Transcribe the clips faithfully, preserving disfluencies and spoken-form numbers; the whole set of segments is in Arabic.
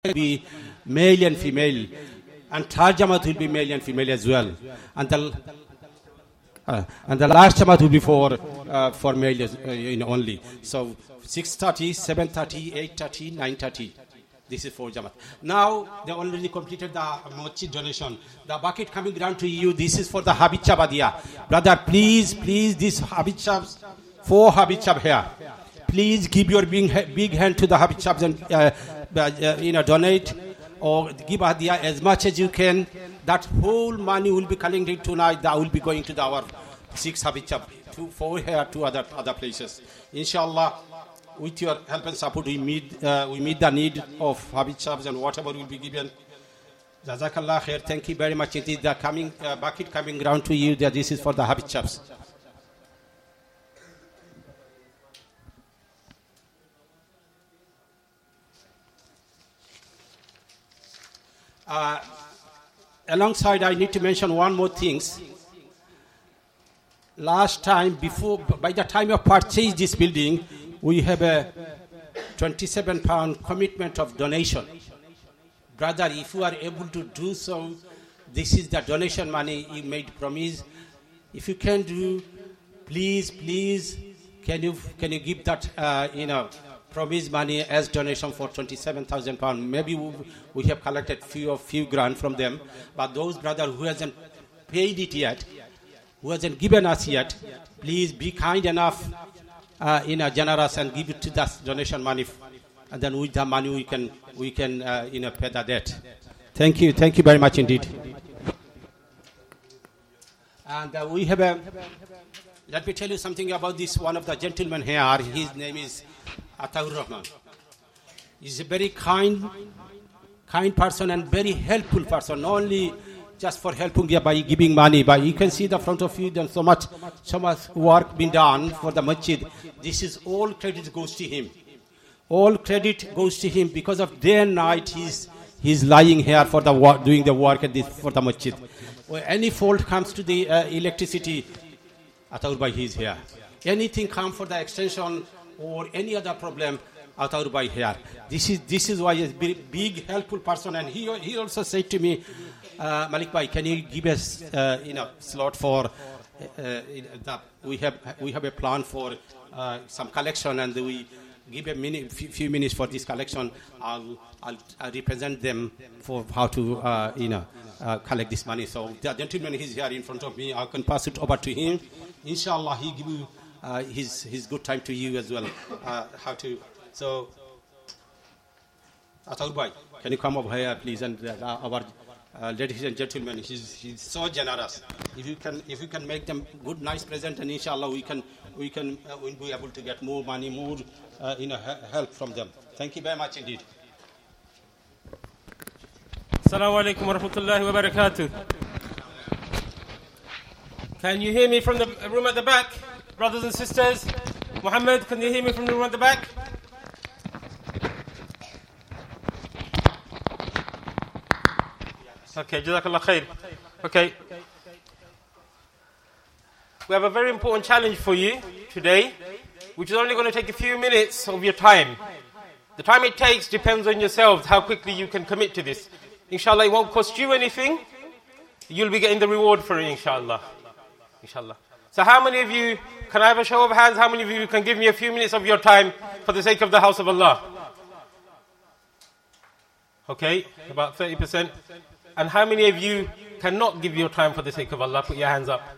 will be male and female, and third Jamaat will be male and female as well. And the uh, and the last Jamaat will be for uh, for male uh, you know, only. So six thirty, seven thirty, eight thirty, nine thirty. This is for Jamaat. Now they already completed the masjid donation. The bucket coming down to you. This is for the Habib Chabadia. Brother, please, please, this Habib Chabs, four Habib Chab here. Please give your big, big hand to the Habib Chabs and uh, uh, you know, donate or give Hadiya as much as you can. That whole money will be collected tonight. That will be going to the, our six Habib Chab, two, four here, two other other places. Inshallah, with your help and support, we meet uh, we meet the need of Habib Chabs and whatever will be given. Jazakallah khair. Thank you very much. It is the coming uh, bucket coming round to you. That this is for the Habib Chabs. Uh, alongside, I need to mention one more things. Last time, before, by the time of purchase this building, we have a twenty-seven pound commitment of donation. Brother, if you are able to do so, this is the donation money you made promise. If you can do, please, please, can you can you give that uh, you know promise money as donation for twenty-seven thousand pounds. Maybe we, we have collected few of few grand from them, but those brothers who hasn't paid it yet, who hasn't given us yet, please be kind enough, uh, you know, generous and give it to that donation money, and then with the money we can we can uh, you know pay the debt. Thank you, thank you very much indeed. And uh, we have a. Let me tell you something about this one of the gentlemen here. His name is Ataur Rahman. He's a very kind, kind person and very helpful person. Not only just for helping you by giving money, but you can see the front of you. There's so much, so much work been done for the masjid. This is all credit goes to him. All credit goes to him because of day and night. He's he's lying here for the work, doing the work at this for the masjid. When any fault comes to the uh, electricity, Ataur Bhai, he is here. Anything come for the extension or any other problem, Ataur Bhai here. This is this is why he's a big, big helpful person. And he he also said to me, uh, Malik Bhai, can you give us uh, you know slot for uh, the, we have we have a plan for uh, some collection and we give a minute, few, few minutes for this collection. I'll, I'll I'll represent them for how to uh, you know uh, collect this money. So the gentleman is here in front of me. I can pass it over to him. Inshallah, he give you uh, his his good time to you as well. Uh, how to so. Ataur Bhai, can you come over here, please? And uh, our uh, ladies and gentlemen, he's he's so generous. If you can if you can make them good, nice present, and inshallah we can we can uh, we'll be able to get more money, more uh, you know help from them. Thank you very much indeed. Assalamu alaikum wa rahmatullahi wa barakatuh. Can you hear me from the room at the back? Brothers and sisters, Muhammad, can you hear me from the room at the back? Okay, Jazakallah khair. Okay. We have a very important challenge for you today, which is only going to take a few minutes of your time. The time it takes depends on yourselves, how quickly you can commit to this. Inshallah, it won't cost you anything. You'll be getting the reward for it, inshallah. Inshallah. So how many of you, can I have a show of hands, how many of you can give me a few minutes of your time for the sake of the house of Allah? Okay, about thirty percent. And how many of you cannot give your time for the sake of Allah? Put your hands up.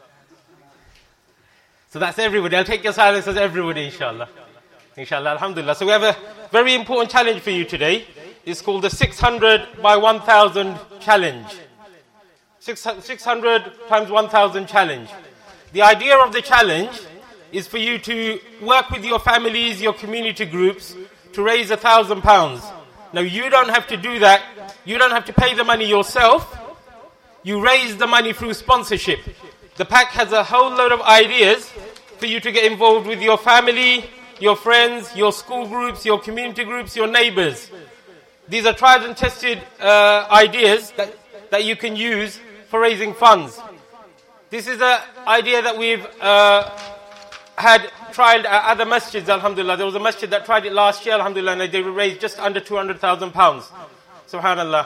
So that's everybody. I'll take your silence as everybody, inshallah. Inshallah, alhamdulillah. So we have a very important challenge for you today. It's called the six hundred by one thousand challenge. six hundred times one thousand challenge. The idea of the challenge is for you to work with your families, your community groups, to raise a thousand pounds. Now you don't have to do that. You don't have to pay the money yourself. You raise the money through sponsorship. The pack has a whole load of ideas for you to get involved with your family, your friends, your school groups, your community groups, your neighbors. These are tried and tested uh, ideas that, that you can use for raising funds. This is an idea that we've uh, had tried at other masjids, alhamdulillah. There was a masjid that tried it last year, alhamdulillah, and they raised just under two hundred thousand pounds. Subhanallah.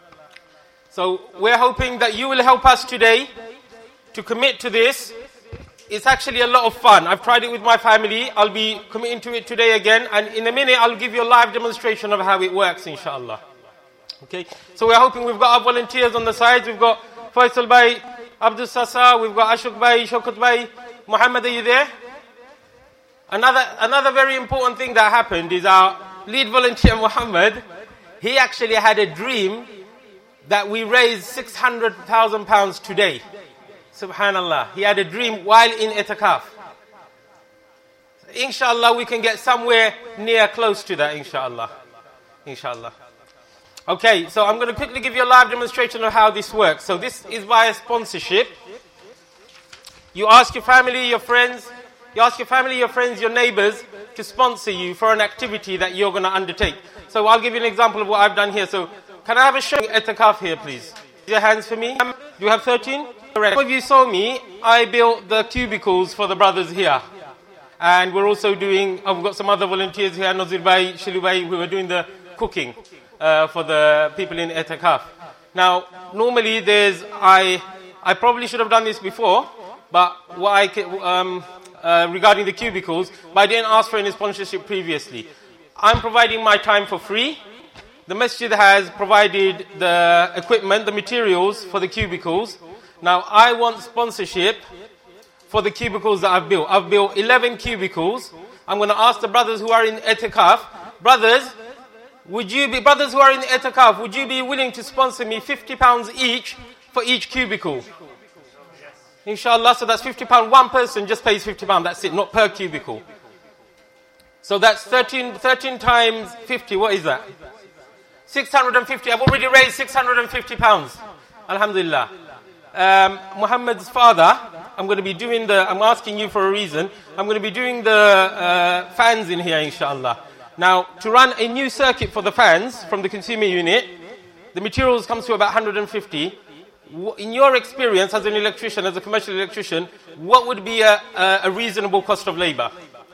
So we're hoping that you will help us today to commit to this. It's actually a lot of fun. I've tried it with my family. I'll be committing to it today again. And in a minute, I'll give you a live demonstration of how it works, inshallah. Okay. So we're hoping we've got our volunteers on the sides. We've got Faisal Bhai, Abdul Sasa, we've got Ashok Bhai, Shaukat Bhai. Muhammad, are you there? Another, another very important thing that happened is our lead volunteer, Muhammad, he actually had a dream that we raised six hundred thousand pounds today. Subhanallah. He had a dream while in itikaf. Inshallah, we can get somewhere near close to that, inshallah. Inshallah. Okay, so I'm going to quickly give you a live demonstration of how this works. So this is via sponsorship. You ask your family, your friends, you ask your family, your friends, your neighbors to sponsor you for an activity that you're going to undertake. So I'll give you an example of what I've done here. So can I have a show itikaf here, please? Your hands for me. Do you have thirteen? Correct. Some of you saw me, I built the cubicles for the brothers here. And we're also doing, I've got some other volunteers here, Nazir Bhai, Shilu Bhai, who are doing the cooking uh, for the people in itikaf. Now, normally there's, I I probably should have done this before, but what I can, um, uh, regarding the cubicles, but I didn't ask for any sponsorship previously. I'm providing my time for free. The masjid has provided the equipment, the materials for the cubicles. Now, I want sponsorship for the cubicles that I've built. I've built eleven cubicles. I'm going to ask the brothers who are in itikaf, brothers, would you be, brothers who are in itikaf, would you be willing to sponsor me fifty pounds each for each cubicle? Inshallah, so that's fifty pounds. One person just pays fifty pounds, that's it, not per cubicle. So that's thirteen, thirteen times fifty, what is that? six hundred fifty, I've already raised six hundred fifty pounds. Alhamdulillah. Um, Muhammad's father, I'm going to be doing the, I'm asking you for a reason, I'm going to be doing the uh, fans in here, inshallah. Now, to run a new circuit for the fans from the consumer unit, the materials comes to about one hundred fifty. In your experience as an electrician, as a commercial electrician, what would be a, a, a reasonable cost of labor?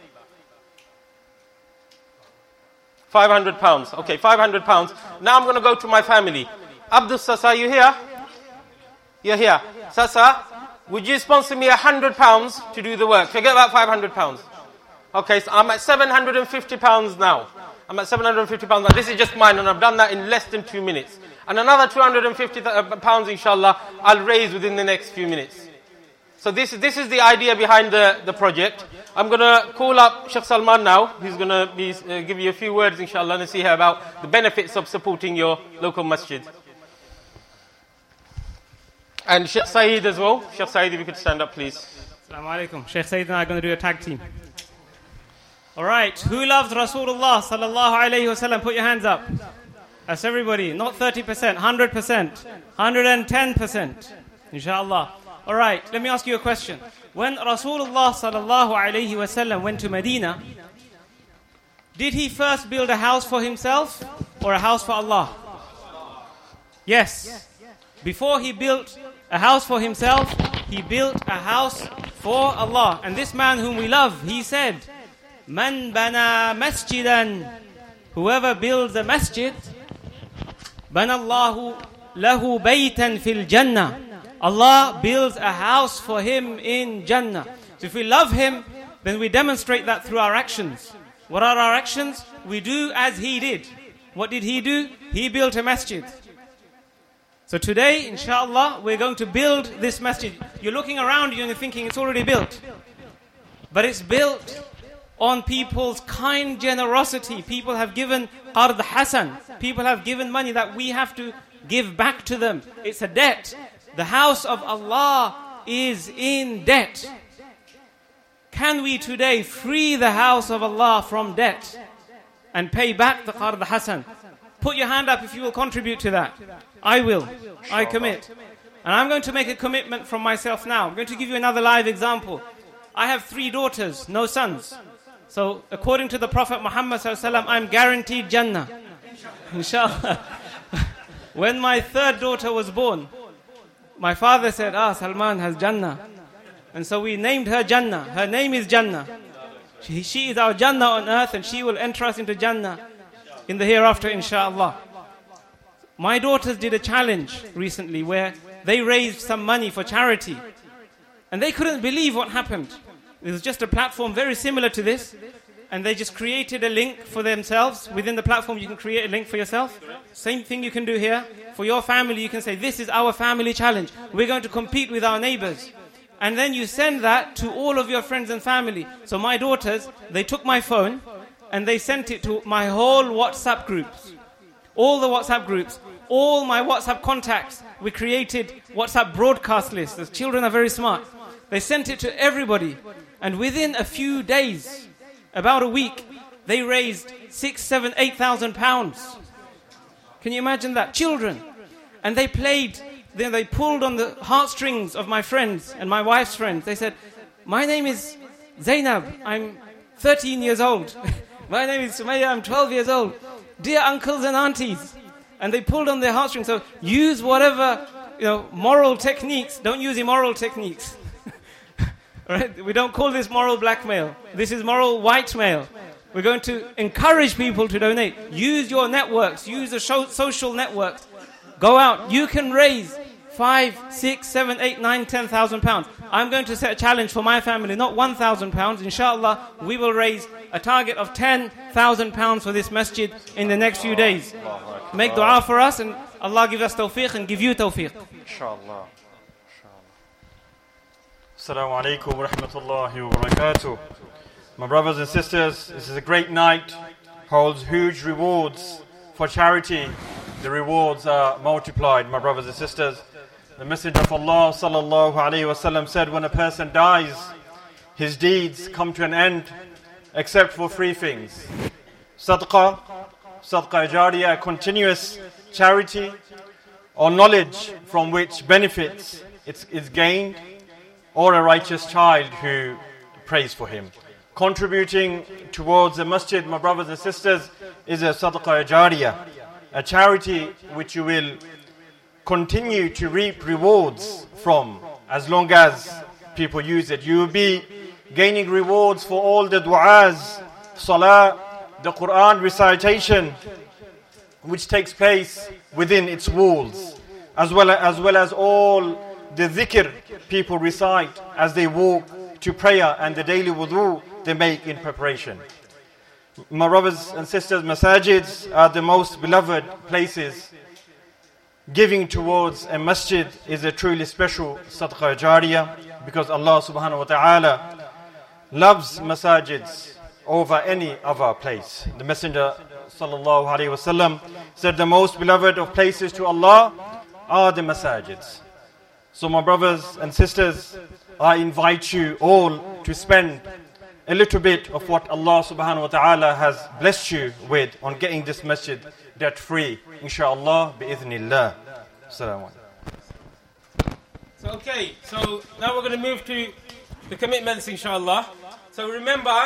five hundred pounds. Okay, five hundred pounds. Now I'm going to go to my family. Abdul Sasa, are you here? You're here. Sasa, would you sponsor me one hundred pounds to do the work? Forget about five hundred pounds. Okay, so I'm at seven hundred fifty pounds now. I'm at seven hundred fifty pounds now. This is just mine, and I've done that in less than two minutes. And another two hundred fifty pounds, inshallah, I'll raise within the next few minutes. So this, this is the idea behind the, the project. I'm going to call up Sheikh Salman now, who's going to be, uh, give you a few words, inshallah, and see here about the benefits of supporting your local masjid. And Sheikh Saeed as well. Sheikh Saeed, if you could stand up, please. Assalamu alaikum. Sheikh Saeed and I are going to do a tag team. All right. Who loves Rasulullah sallallahu alayhi wa sallam? Put your hands up. That's everybody. Not thirty percent, one hundred percent, one hundred ten percent. Inshallah. All right. Let me ask you a question. When Rasulullah sallallahu alayhi wa sallam went to Medina, did he first build a house for himself or a house for Allah? Yes. Before he built a house for himself, he built a house for Allah. And this man whom we love, he said, Man bana masjidan, whoever builds a masjid, banallahu lahu baytan fil jannah. Allah builds a house for him in Jannah. So if we love him, then we demonstrate that through our actions. What are our actions? We do as he did. What did he do? He built a masjid. So today, inshallah, we're going to build this masjid. You're looking around you and you're thinking it's already built. But it's built on people's kind generosity. People have given qard hasan. People have given money that we have to give back to them. It's a debt. The house of Allah is in debt. Can we today free the house of Allah from debt and pay back the qard hasan? Put your hand up if you will contribute to that. I will. I commit. And I'm going to make a commitment from myself now. I'm going to give you another live example. I have three daughters, no sons. So according to the Prophet Muhammad sallallahu alaihi wasallam, I'm guaranteed Jannah. Inshallah. When my third daughter was born, my father said, ah, Salman has Jannah. And so we named her Jannah. Her name is Jannah. She, she is our Jannah on earth, and she will enter us into Jannah in the hereafter, inshallah. My daughters did a challenge recently where they raised some money for charity. And they couldn't believe what happened. It was just a platform very similar to this. And they just created a link for themselves. Within the platform, you can create a link for yourself. Same thing you can do here. For your family, you can say, this is our family challenge. We're going to compete with our neighbors. And then you send that to all of your friends and family. So my daughters, they took my phone and they sent it to my whole WhatsApp groups. All the WhatsApp groups. All my WhatsApp contacts. We created WhatsApp broadcast lists. The children are very smart. They sent it to everybody. And within a few days, about a week, they raised six, seven, eight thousand pounds. Can you imagine that? Children. And they played, then they pulled on the heartstrings of my friends and my wife's friends. They said, my name is Zainab. I'm thirteen years old. My name is Sumaya. I'm twelve years old. Dear uncles and aunties. And they pulled on their heartstrings. So use whatever, you know, moral techniques. Don't use immoral techniques. Right? We don't call this moral blackmail. This is moral whitemail. We're going to encourage people to donate. Use your networks. Use the show, social networks. Go out. You can raise five, six, seven, eight, nine, ten thousand pounds. I'm going to set a challenge for my family, not one thousand pounds. Inshallah, we will raise a target of ten thousand pounds for this masjid in the next few days. Make dua for us, and Allah give us tawfiq and give you tawfiq. Inshallah. Assalamu alaikum wa rahmatullahi wa barakatuh. My brothers and sisters, this is a great night, holds huge rewards for charity. The rewards are multiplied, my brothers and sisters. The Messenger of Allah sallallahu alayhi wa sallam said, when a person dies, his deeds come to an end except for three things. Sadaqah, sadaqah jariyah, continuous charity, or knowledge from which benefits is gained, or a righteous child who prays for him. Contributing towards the masjid, my brothers and sisters, is a sadaqah jariyah, a charity which you will continue to reap rewards from as long as people use it. You will be gaining rewards for all the du'as, salah, the Quran recitation which takes place within its walls, as well as, as well as all the dhikr people recite as they walk to prayer and the daily wudu they make in preparation. My brothers and sisters, masajids are the most beloved places. Giving towards a masjid is a truly special sadaqah jariyah, because Allah subhanahu wa ta'ala loves masajids over any other place. The Messenger sallallahu alayhi wa sallam said the most beloved of places to Allah are the masajids. So my brothers and sisters, I invite you all to spend a little bit of what Allah subhanahu wa ta'ala has blessed you with on getting this masjid debt free. Inshallah, bi'idhnillah. Assalamu alaikum. So, okay, so now we're going to move to the commitments, inshallah. So remember,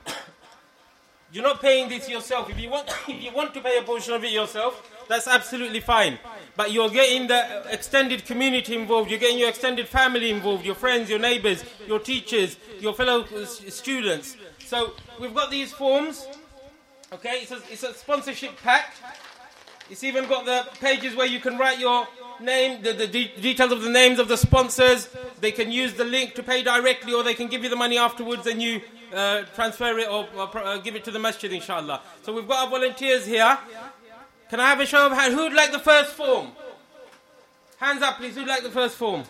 you're not paying this yourself. If you want, if you want to pay a portion of it yourself, that's absolutely fine. But you're getting the extended community involved. You're getting your extended family involved, your friends, your neighbors, your teachers, your fellow students. So we've got these forms. Okay, it's a, it's a sponsorship pack. It's even got the pages where you can write your name, the, the de- details of the names of the sponsors. They can use the link to pay directly, or they can give you the money afterwards and you uh, transfer it or, or uh, give it to the masjid, inshallah. So we've got our volunteers here. Can I have a show of hands? Who'd like the first form? Hands up, please. Who'd like the first form?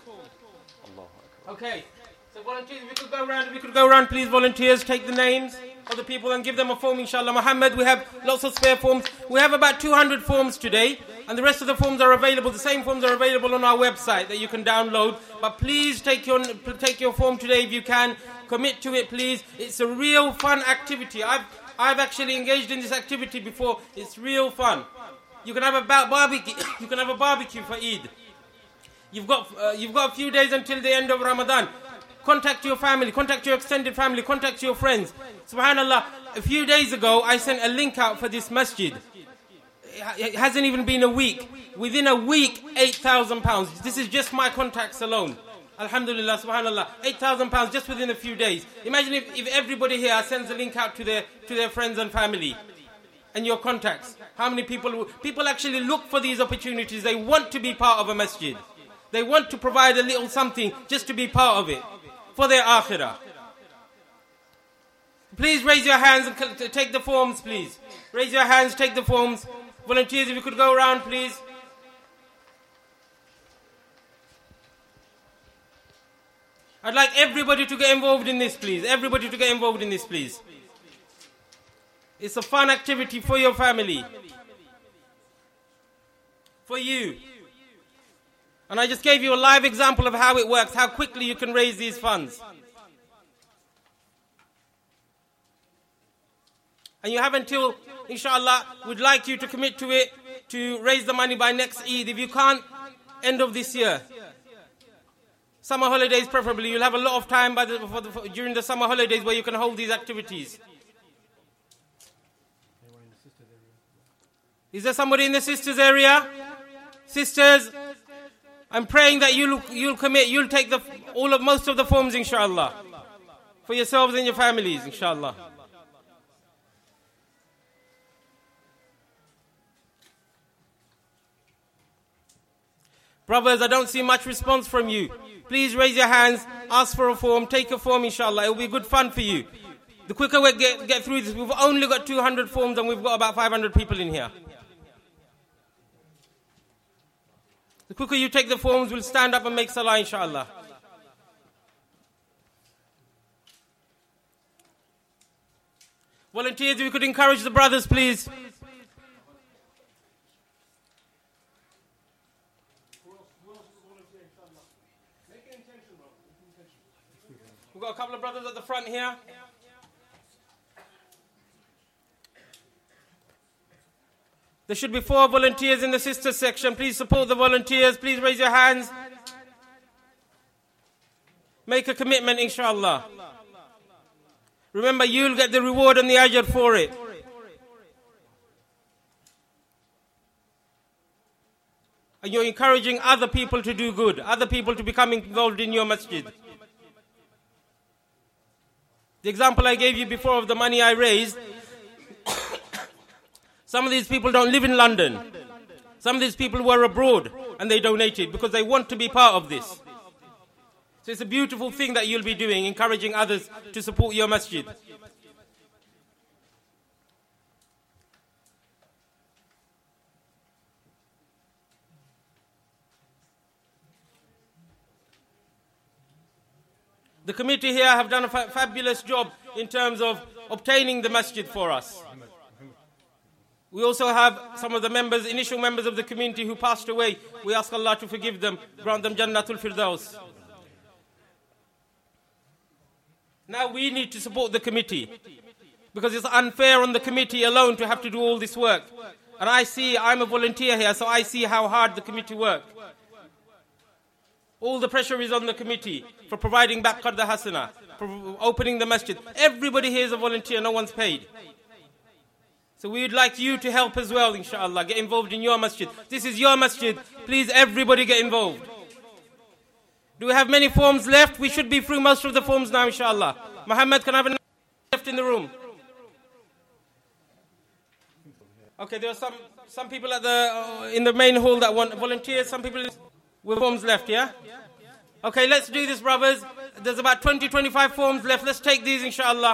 Okay. So volunteers, we could go around. We could go around, please. Volunteers, take the names of the people and give them a form, inshallah. Muhammad, we have lots of spare forms. We have about two hundred forms today, and the rest of the forms are available. The same forms are available on our website that you can download. But please take your take your form today if you can. Commit to it, please. It's a real fun activity. I've I've actually engaged in this activity before. It's real fun. You can have a barbecue. You can have a barbecue for Eid. You've got uh, you've got a few days until the end of Ramadan. Contact your family. Contact your extended family. Contact your friends. Subhanallah. A few days ago, I sent a link out for this masjid. It hasn't even been a week. Within a week, eight thousand pounds. This is just my contacts alone. Alhamdulillah, subhanallah, eight thousand pounds just within a few days. Imagine if, if everybody here sends a link out to their, to their friends and family and your contacts. How many people, people actually look for these opportunities. They want to be part of a masjid. They want to provide a little something just to be part of it for their akhirah. Please raise your hands and take the forms, please. Raise your hands, take the forms. Volunteers, if you could go around, please. I'd like everybody to get involved in this, please. Everybody to get involved in this, please. It's a fun activity for your family. For you. And I just gave you a live example of how it works, how quickly you can raise these funds. And you have until, inshallah, we'd like you to commit to it, to raise the money by next Eid. If you can't, end of this year. Summer holidays preferably. You'll have a lot of time by the, for the, for, during the summer holidays where you can hold these activities. Is there somebody in the sisters area? Sisters, I'm praying that you'll, you'll commit, you'll take the, all of, most of the forms, inshallah. For yourselves and your families, inshallah. Brothers, I don't see much response from you. Please raise your hands, ask for a form, take a form, inshallah. It will be good fun for you. The quicker we get, get through this, we've only got two hundred forms and we've got about five hundred people in here. The quicker you take the forms, we'll stand up and make salah, inshallah. Volunteers, if you could encourage the brothers, please. We've got a couple of brothers at the front here. There should be four volunteers in the sisters section. Please support the volunteers. Please raise your hands. Make a commitment, inshallah. Remember, you'll get the reward and the ajr for it. And you're encouraging other people to do good, other people to become involved in your masjid. The example I gave you before of the money I raised, some of these people don't live in London. Some of these people were abroad and they donated because they want to be part of this. So it's a beautiful thing that you'll be doing, encouraging others to support your masjid. The committee here have done a fa- fabulous job in terms of obtaining the masjid for us. We also have some of the members, initial members of the community who passed away. We ask Allah to forgive them, grant them Jannatul Firdaus. Now we need to support the committee because it's unfair on the committee alone to have to do all this work. And I see, I'm a volunteer here, so I see how hard the committee work. All the pressure is on the committee for providing back Qarda Hasana, for opening the masjid. Everybody here is a volunteer, no one's paid. So we would like you to help as well, inshallah. Get involved in your masjid. This is your masjid. Please, everybody get involved. Do we have many forms left? We should be through most of the forms now, inshallah. Muhammad, can I have a left in the room? Okay, there are some, some people at the, uh, in the main hall that want volunteers. Some people with forms left, yeah? Okay, let's do this, brothers. There's about twenty, twenty-five forms left. Let's take these, inshallah.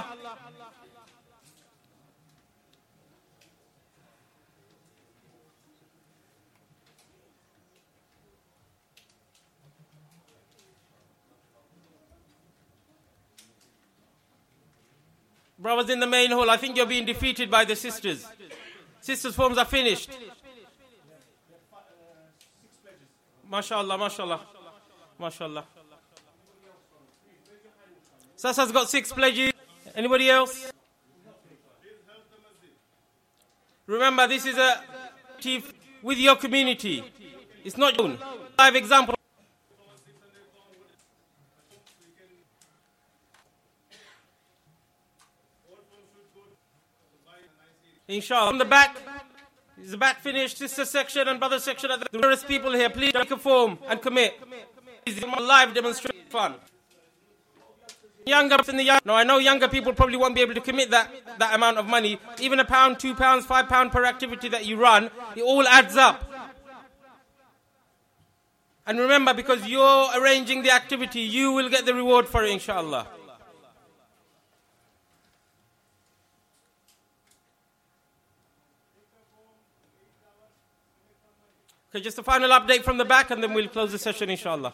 Brothers in the main hall, I think you're being defeated by the sisters. Sisters' forms are finished. MashaAllah, MashaAllah, MashaAllah. Sasa's got six pledges. Anybody else? Remember, this is a chief with your community. It's not your own. Live example. Inshallah. From the back, is the back finished? Sister section and brother section. At the, there is people here. Please take a form and commit. live demonstration fund. Younger in the young, no, I know younger people probably won't be able to commit that, that amount of money. Even a pound, two pounds, five pound per activity that you run, it all adds up. And remember, because you're arranging the activity, you will get the reward for it, inshallah. Okay, just a final update from the back and then we'll close the session, inshallah.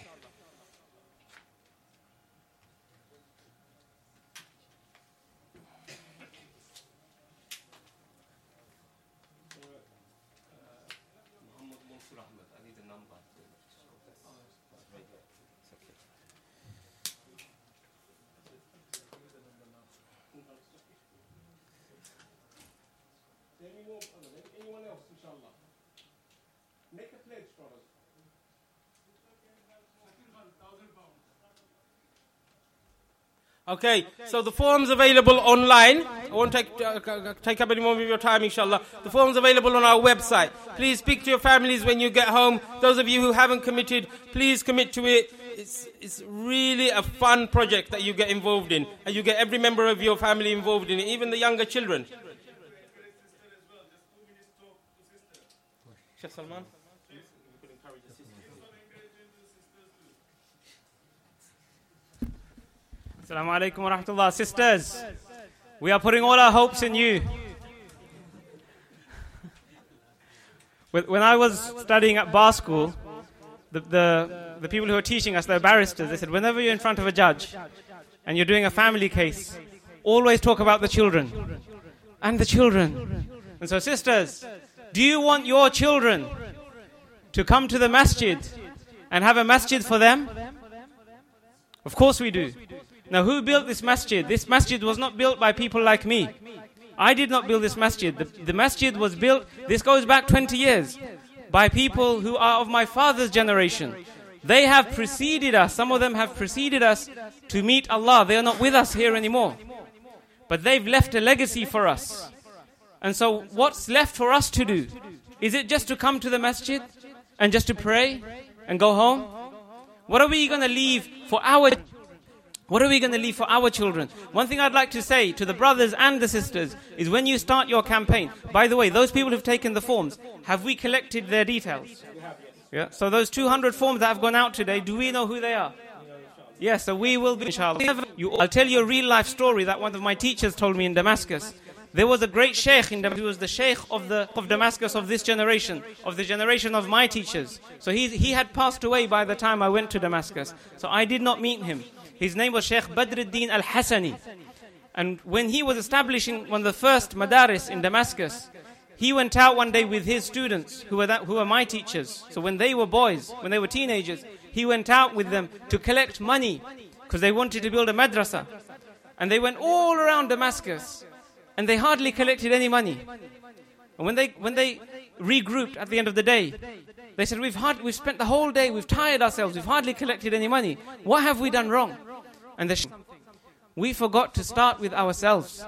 Okay, so the form's available online. I won't take, uh, take up any more of your time, inshallah. The form's available on our website. Please speak to your families when you get home. Those of you who haven't committed, please commit to it. It's, it's really a fun project that you get involved in. And you get every member of your family involved in it, even the younger children. Sheikh Salman? Assalamu alaikum wa rahmatullah. Sisters, we are putting all our hopes in you. When I was studying at bar school, the, the, the people who were teaching us, they're barristers, they said, whenever you're in front of a judge and you're doing a family case, always talk about the children. And the children. And so sisters, do you want your children to come to the masjid and have a masjid for them? Of course we do. Now, who built this masjid? This masjid was not built by people like me. I did not build this masjid. The, the masjid was built, this goes back twenty years, by people who are of my father's generation. They have preceded us, some of them have preceded us to meet Allah. They are not with us here anymore. But they've left a legacy for us. And so what's left for us to do? Is it just to come to the masjid and just to pray and go home? What are we going to leave for our What are we going to leave for our children? One thing I'd like to say to the brothers and the sisters is when you start your campaign, by the way, those people who've taken the forms, have we collected their details? Yeah. So those two hundred forms that have gone out today, do we know who they are? Yes, so we will be, inshallah. You, I'll tell you a real life story that one of my teachers told me in Damascus. There was a great sheikh in Damascus, he was the sheikh of the of Damascus of this generation, of the generation of my teachers. So he, he had passed away by the time I went to Damascus. So I did not meet him. His name was Sheikh Badruddin al-Hassani. And when he was establishing one of the first madaris in Damascus, he went out one day with his students, who were, that, who were my teachers. So when they were boys, when they were teenagers, he went out with them to collect money, because they wanted to build a madrasa. And they went all around Damascus, and they hardly collected any money. And when they, when they regrouped at the end of the day, they said, we've, hard, we've spent the whole day, we've tired ourselves, we've hardly collected any money. What have we done wrong? And the sh- we forgot to start with ourselves.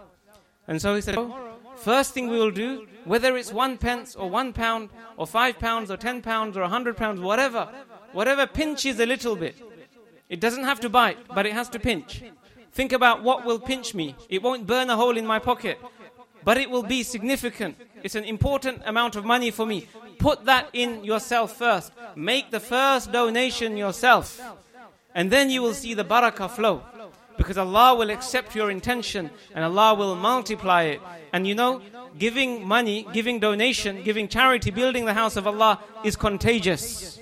And so he said, first thing we will do, whether it's one pence or one pound or five pounds or ten pounds or a hundred pounds, whatever, whatever pinches a little bit. It doesn't have to bite, but it has to pinch. Think about what will pinch me. It won't burn a hole in my pocket, but it will be significant. It's an important amount of money for me. Put that in yourself first. Make the first donation yourself. And then you will see the barakah flow. Because Allah will accept your intention and Allah will multiply it. And you know, giving money, giving donation, giving charity, building the house of Allah is contagious.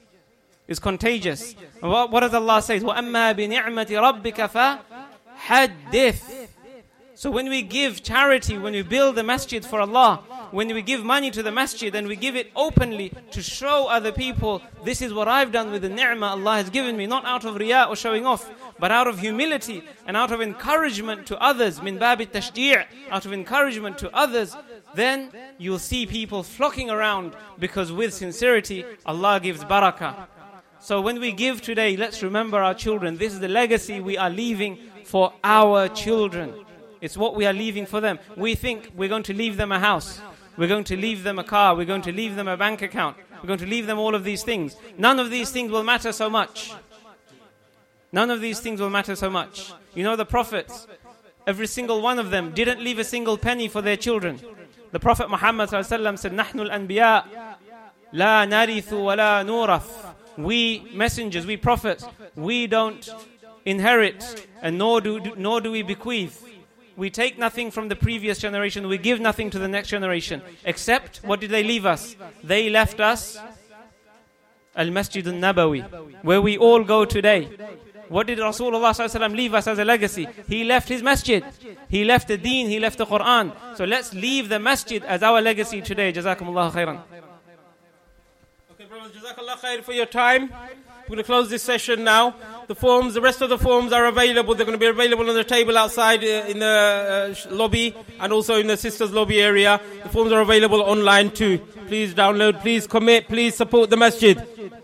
Is contagious. And what, what does Allah say? وَأَمَّا بِنِعْمَةِ رَبِّكَ فَحَدِّثْ. So when we give charity, when we build the masjid for Allah, when we give money to the masjid and we give it openly to show other people, this is what I've done with the ni'mah Allah has given me, not out of riya or showing off, but out of humility and out of encouragement to others, min babi tashdi', out of encouragement to others, then you'll see people flocking around, because with sincerity, Allah gives barakah. So when we give today, let's remember our children. This is the legacy we are leaving for our children. It's what we are leaving for them. We think we're going to leave them a house. We're going to leave them a car. We're going to leave them a bank account. We're going to leave them all of these things. None of these things will matter so much. None of these things will matter so much. You know, the prophets, every single one of them didn't leave a single penny for their children. The Prophet Muhammad ﷺ said, نحن الأنبياء لا نرث ولا نورث. We messengers, we prophets, we don't inherit and nor do, nor do we bequeath. We take nothing from the previous generation, we give nothing to the next generation. Except, what did they leave us? They left us Al-Masjid al-Nabawi, where we all go today. What did Rasulullah ﷺ leave us as a legacy? He left his masjid. He left the deen, he left the Quran. So let's leave the masjid as our legacy today. Jazakumullah khairan. Okay, brothers, Jazakallah khair for your time. We're going to close this session now. The forms, the rest of the forms are available. They're going to be available on the table outside uh, in the uh, lobby and also in the sisters' lobby area. The forms are available online too. Please download, please commit, please support the masjid.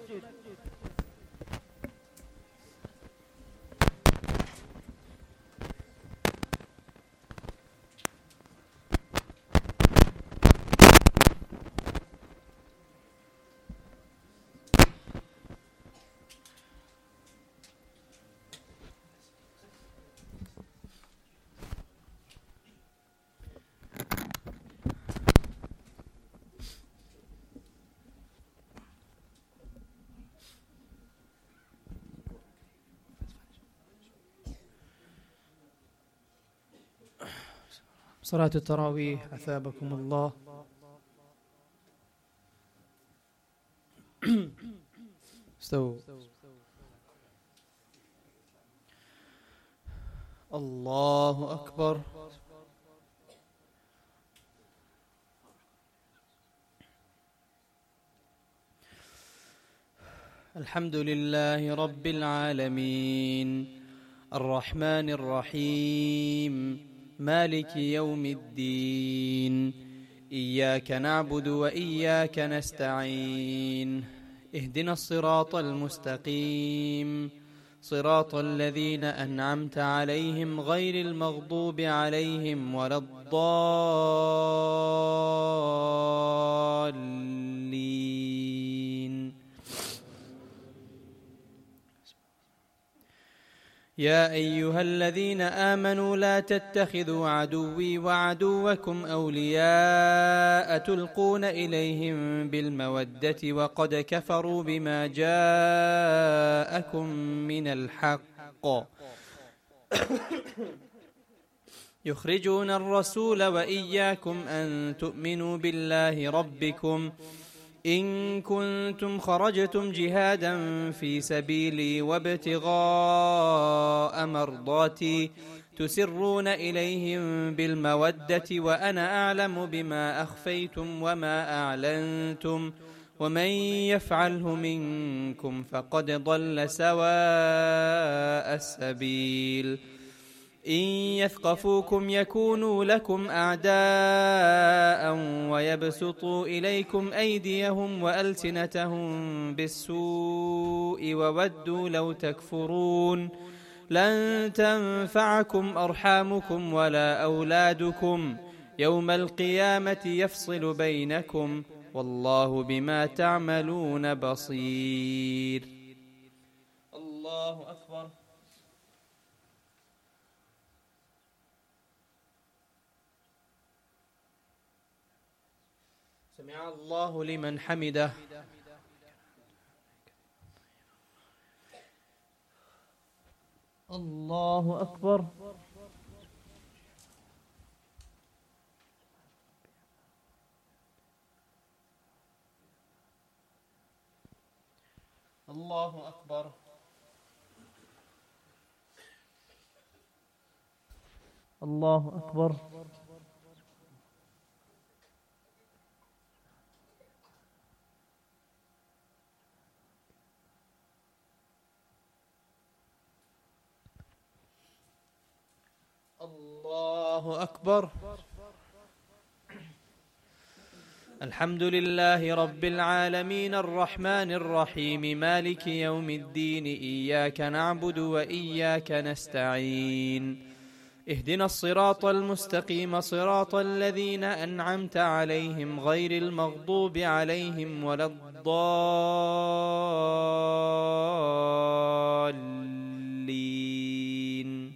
صلاة التراويح أثابكم الله. استووا. الله أكبر. الحمد لله رب العالمين الرحمن الرحيم مالك يوم الدين إياك نعبد وإياك نستعين اهدنا الصراط المستقيم صراط الذين أنعمت عليهم غير المغضوب عليهم ولا الضالين. يا أيها الذين آمنوا لا تتخذوا عدوي وعدوكم أولياء تلقون إليهم بالمودة وقد كفروا بما جاءكم من الحق يخرجون الرسول وإياكم أن تؤمنوا بالله ربكم إن كنتم خرجتم جهادا في سبيلي وابتغاء مرضاتي تسرون إليهم بالمودة وأنا أعلم بما أخفيتم وما أعلنتم ومن يفعله منكم فقد ضل سواء السبيل. إن يثقفوكم يكونوا لكم أعداء ويبسطوا إليكم أيديهم وألسنتهم بالسوء وودوا لو تكفرون. لن تنفعكم أرحامكم ولا أولادكم يوم القيامة يفصل بينكم والله بما تعملون بصير. الله أكبر. سمع الله لمن حمده. الله أكبر. الله أكبر. الله أكبر. الله أكبر. الحمد لله رب العالمين الرحمن الرحيم مالك يوم الدين إياك نعبد وإياك نستعين اهدنا الصراط المستقيم صراط الذين أنعمت عليهم غير المغضوب عليهم ولا الضالين الضالين.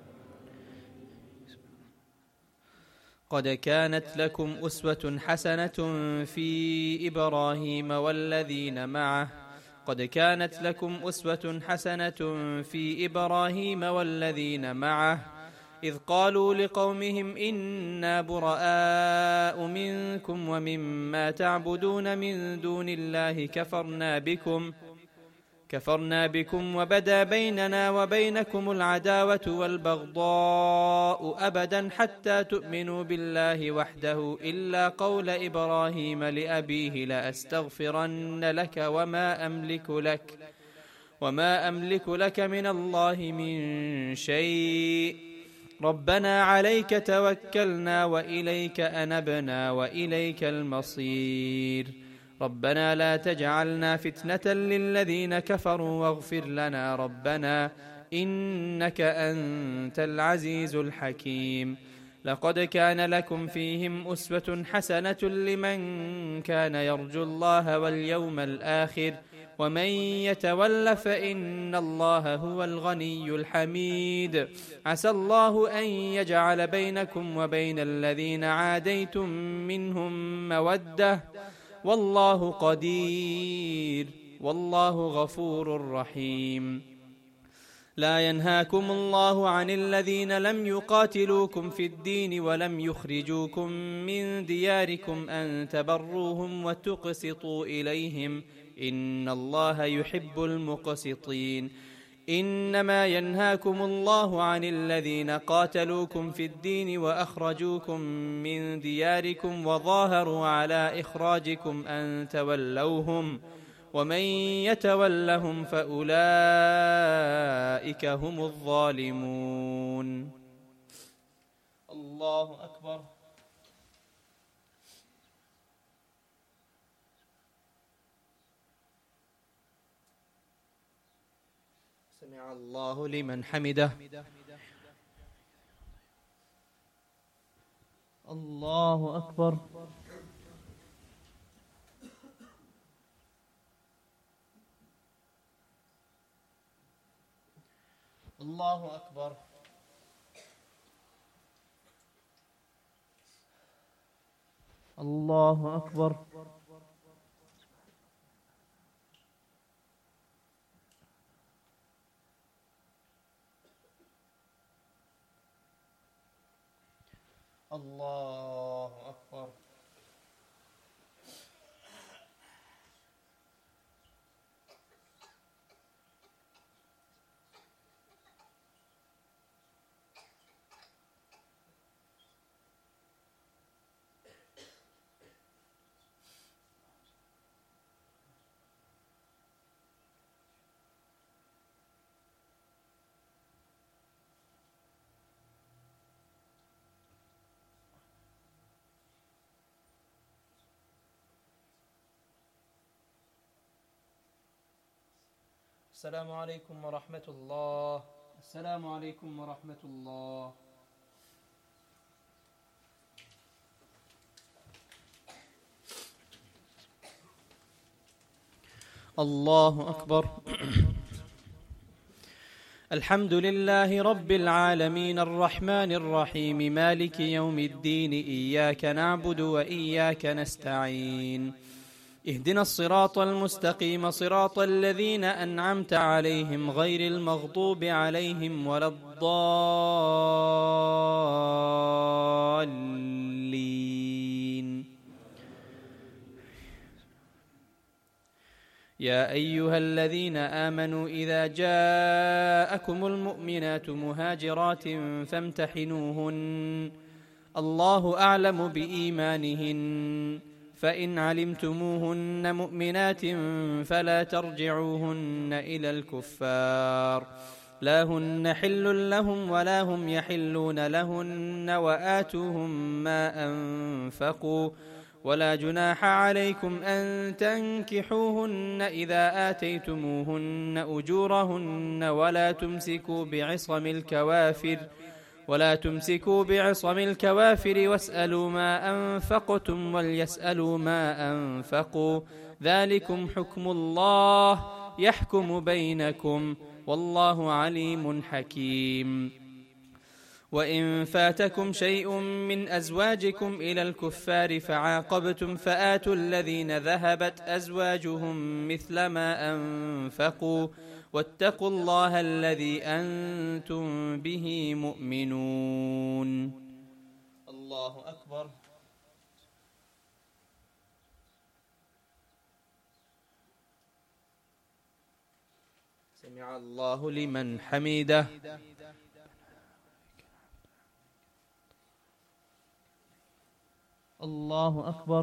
قد كانت لكم أسوة حسنة في إبراهيم والذين معه قد كانت لكم أسوة حسنة في إبراهيم والذين معه إذ قالوا لقومهم إنا براء منكم ومما تعبدون من دون الله كفرنا بكم كفرنا بكم وبدا بيننا وبينكم العداوة والبغضاء أبدا حتى تؤمنوا بالله وحده إلا قول إبراهيم لأبيه لأستغفرن لك وما أملك لك وما أملك لك من الله من شيء ربنا عليك توكلنا وإليك أنبنا وإليك المصير ربنا لا تجعلنا فتنة للذين كفروا واغفر لنا ربنا إنك أنت العزيز الحكيم. لقد كان لكم فيهم أسوة حسنة لمن كان يرجو الله واليوم الآخر ومن يتول فإن الله هو الغني الحميد. عسى الله أن يجعل بينكم وبين الذين عاديتم منهم مودة والله قدير والله غفور رحيم. لا ينهاكم الله عن الذين لم يقاتلوكم في الدين ولم يخرجوكم من دياركم أن تبروهم وتقسطوا إليهم إن الله يحب المقسطين. إنما ينهاكم الله عن الذين قاتلوكم في الدين وأخرجوكم من دياركم وظاهروا على إخراجكم أن تولوهم ومن يتولهم فأولئك هم الظالمون. الله أكبر. سمع الله لمن حمده. الله أكبر. الله أكبر. الله أكبر. الله أكبر. السلام عليكم ورحمة الله. السلام عليكم ورحمة الله. الله أكبر. الحمد لله رب العالمين الرحمن الرحيم مالك يوم الدين إياك نعبد وإياك نستعين اهدنا الصراط المستقيم صراط الذين أنعمت عليهم غير المغضوب عليهم ولا الضالين. يا أيها الذين آمنوا إذا جاءكم المؤمنات مهاجرات فامتحنوهن الله أعلم بإيمانهن فإن علمتموهن مؤمنات فلا ترجعوهن إلى الكفار لا هن حل لهم ولا هم يحلون لهن وآتوهم ما أنفقوا ولا جناح عليكم أن تنكحوهن إذا آتيتموهن أجورهن ولا تمسكوا بعصم الكوافر ولا تمسكوا بعصم الكوافر واسألوا ما أنفقتم وليسألوا ما أنفقوا ذلكم حكم الله يحكم بينكم والله عليم حكيم. وإن فاتكم شيء من أزواجكم إلى الكفار فعاقبتم فآتوا الذين ذهبت أزواجهم مثل ما أنفقوا واتقوا الله الذي أنتم به مؤمنون. الله أكبر. سمع الله لمن حمده. الله أكبر.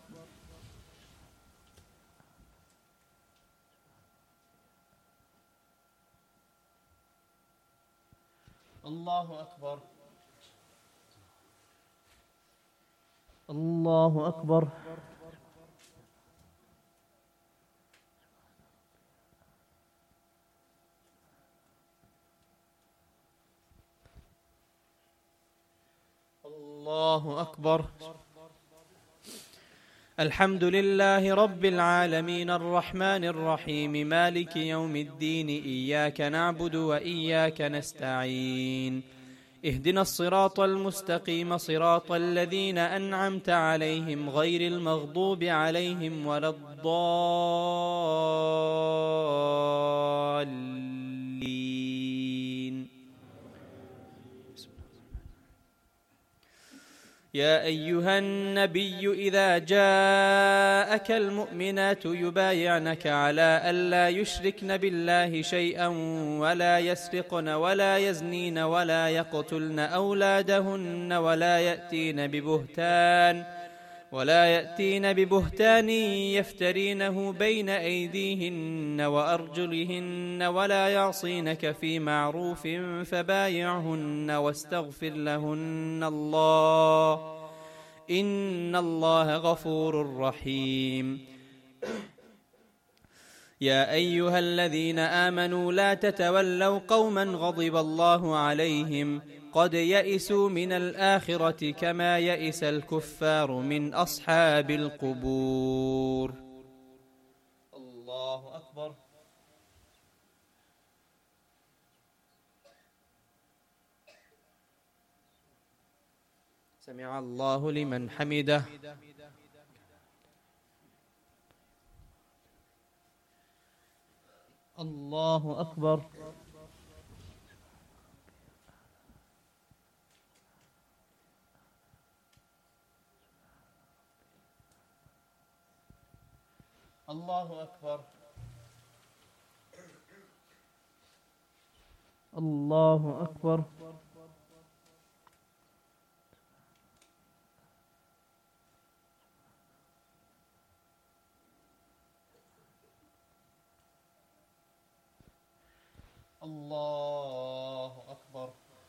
الله أكبر. الله أكبر. الله أكبر. الحمد لله رب العالمين الرحمن الرحيم مالك يوم الدين إياك نعبد وإياك نستعين اهدنا الصراط المستقيم صراط الذين أنعمت عليهم غير المغضوب عليهم ولا الضالين. يا أيها النبي إذا جاءك المؤمنات يبايعنك على ألا يشركن بالله شيئا ولا يسرقن ولا يزنين ولا يقتلن أولادهن ولا يأتين ببهتان ولا يأتين ببهتان يفترينه بين أيديهن وأرجلهن ولا يعصينك في معروف فبايعهن واستغفر لهن الله إن الله غفور رحيم. يا أيها الذين آمنوا لا تتولوا قوما غضب الله عليهم قد يئسوا من الآخرة كما يئس الكفار من أصحاب القبور. الله أكبر. سمع الله لمن حمده. الله أكبر. الله أكبر. الله أكبر. الله أكبر.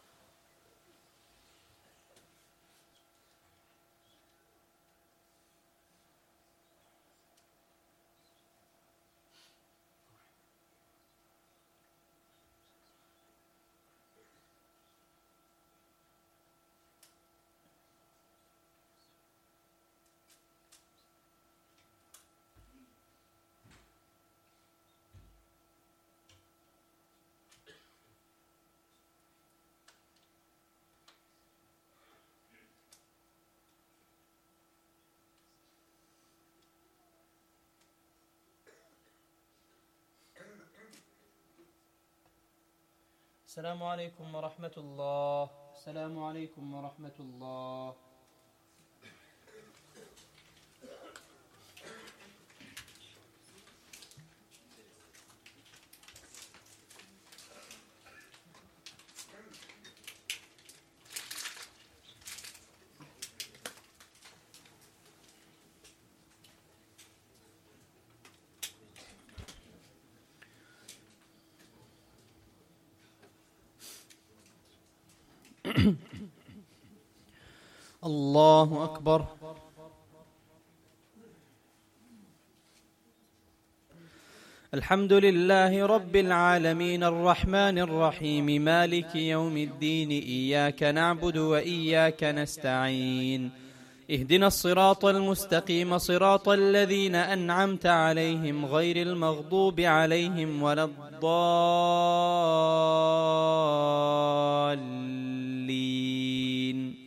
السلام عليكم ورحمة الله. السلام عليكم ورحمة الله. الله أكبر. الحمد لله رب العالمين الرحمن الرحيم مالك يوم الدين إياك نعبد وإياك نستعين اهدنا الصراط المستقيم صراط الذين أنعمت عليهم غير المغضوب عليهم ولا الضالين.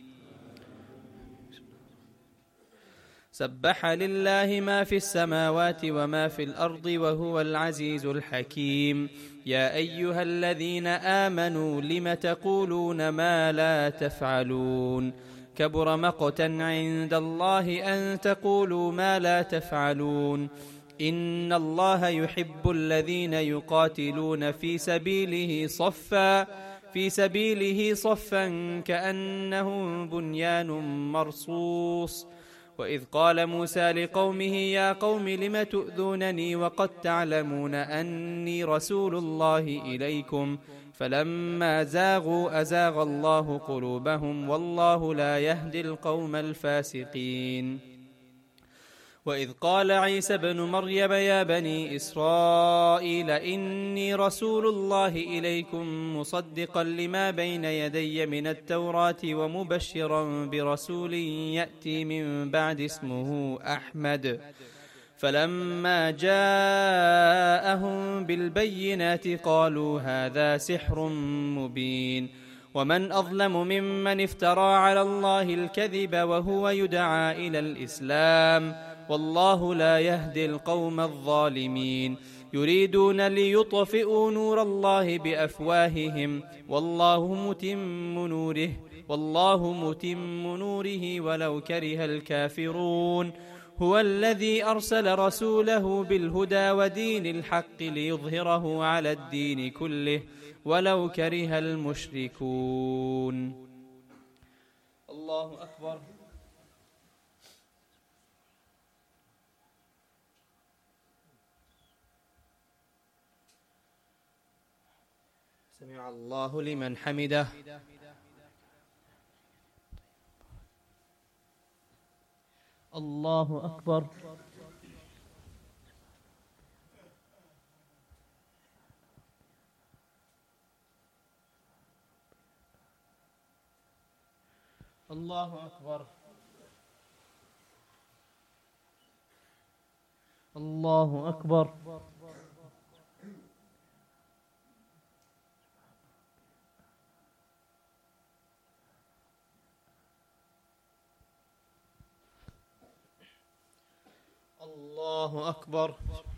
سبح لله ما في السماوات وما في الأرض وهو العزيز الحكيم. يا أيها الذين آمنوا لم تقولون ما لا تفعلون كبر مقتا عند الله أن تقولوا ما لا تفعلون. إن الله يحب الذين يقاتلون في سبيله صفا في سبيله صفا كأنهم بنيان مرصوص. وإذ قال موسى لقومه يا قوم لم تؤذونني وقد تعلمون أني رسول الله إليكم فلما زاغوا أزاغ الله قلوبهم والله لا يهدي القوم الفاسقين. وإذ قال عيسى ابن مريم يا بني إسرائيل إني رسول الله إليكم مصدقا لما بين يدي من التوراة ومبشرا برسول يأتي من بعد اسمه أحمد. فلما جاءهم بالبينات قالوا هذا سحر مبين. ومن أظلم ممن افترى على الله الكذب وهو يدعى إلى الإسلام والله لا يهدي القوم الظالمين. يريدون ليطفئوا نور الله بأفواههم والله متم نوره والله متم نوره ولو كره الكافرون. هو الذي أرسل رسوله بالهدى ودين الحق ليظهره على الدين كله ولو كره المشركون. الله أكبر. سمع الله لمن حمده. الله أكبر. الله أكبر. الله أكبر. الله أكبر.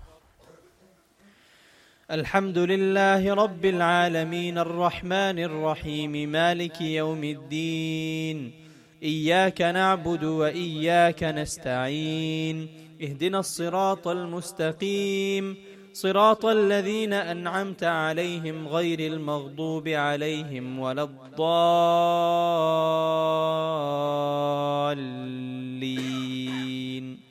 الحمد لله رب العالمين الرحمن الرحيم مالك يوم الدين. إياك نعبد وإياك نستعين. اهدنا الصراط المستقيم صراط الذين أنعمت عليهم غير المغضوب عليهم ولا الضالين.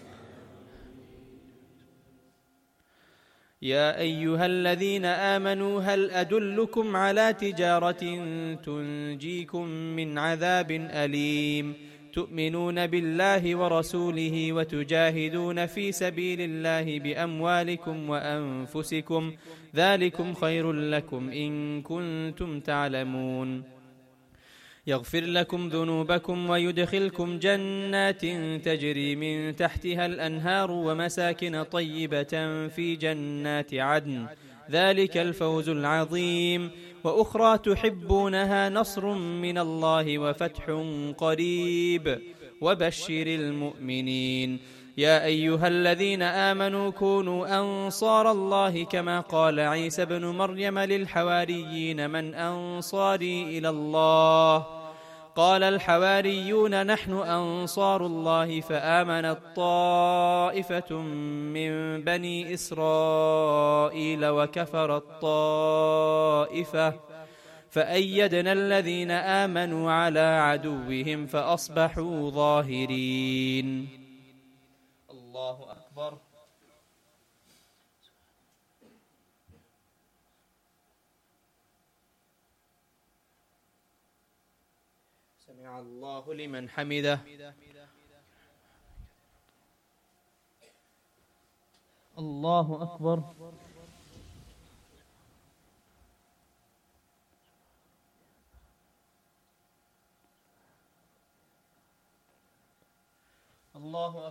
يا أيها الذين آمنوا هل أدلكم على تجارة تنجيكم من عذاب أليم تؤمنون بالله ورسوله وتجاهدون في سبيل الله بأموالكم وأنفسكم ذلكم خير لكم إن كنتم تعلمون. يغفر لكم ذنوبكم ويدخلكم جنات تجري من تحتها الأنهار ومساكن طيبة في جنات عدن ذلك الفوز العظيم. وأخرى تحبونها نصر من الله وفتح قريب وبشر المؤمنين. يا أيها الذين آمنوا كونوا أنصار الله كما قال عيسى ابن مريم للحواريين من أنصاري إلى الله قال الحواريون نحن أنصار الله فآمنت طائفة من بني إسرائيل وكفرت طائفة فأيدنا الذين آمنوا على عدوهم فأصبحوا ظاهرين. الله أكبر. سمع الله لمن حمده. الله أكبر.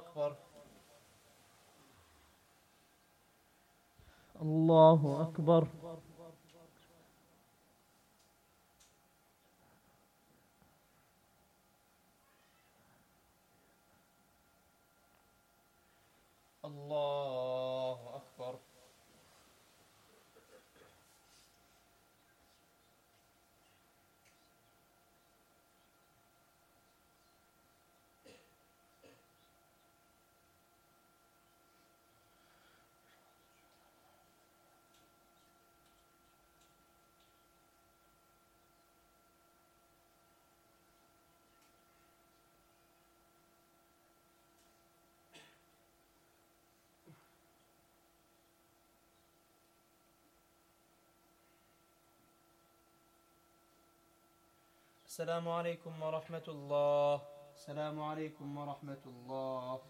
أكبر الله أكبر الله أكبر السلام عليكم ورحمة الله السلام عليكم ورحمة الله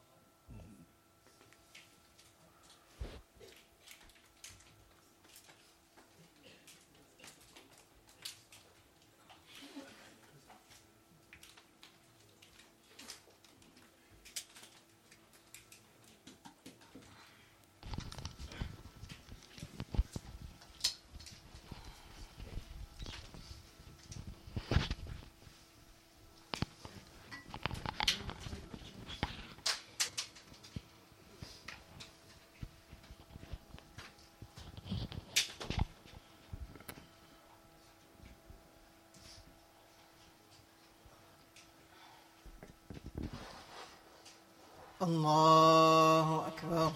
الله أكبر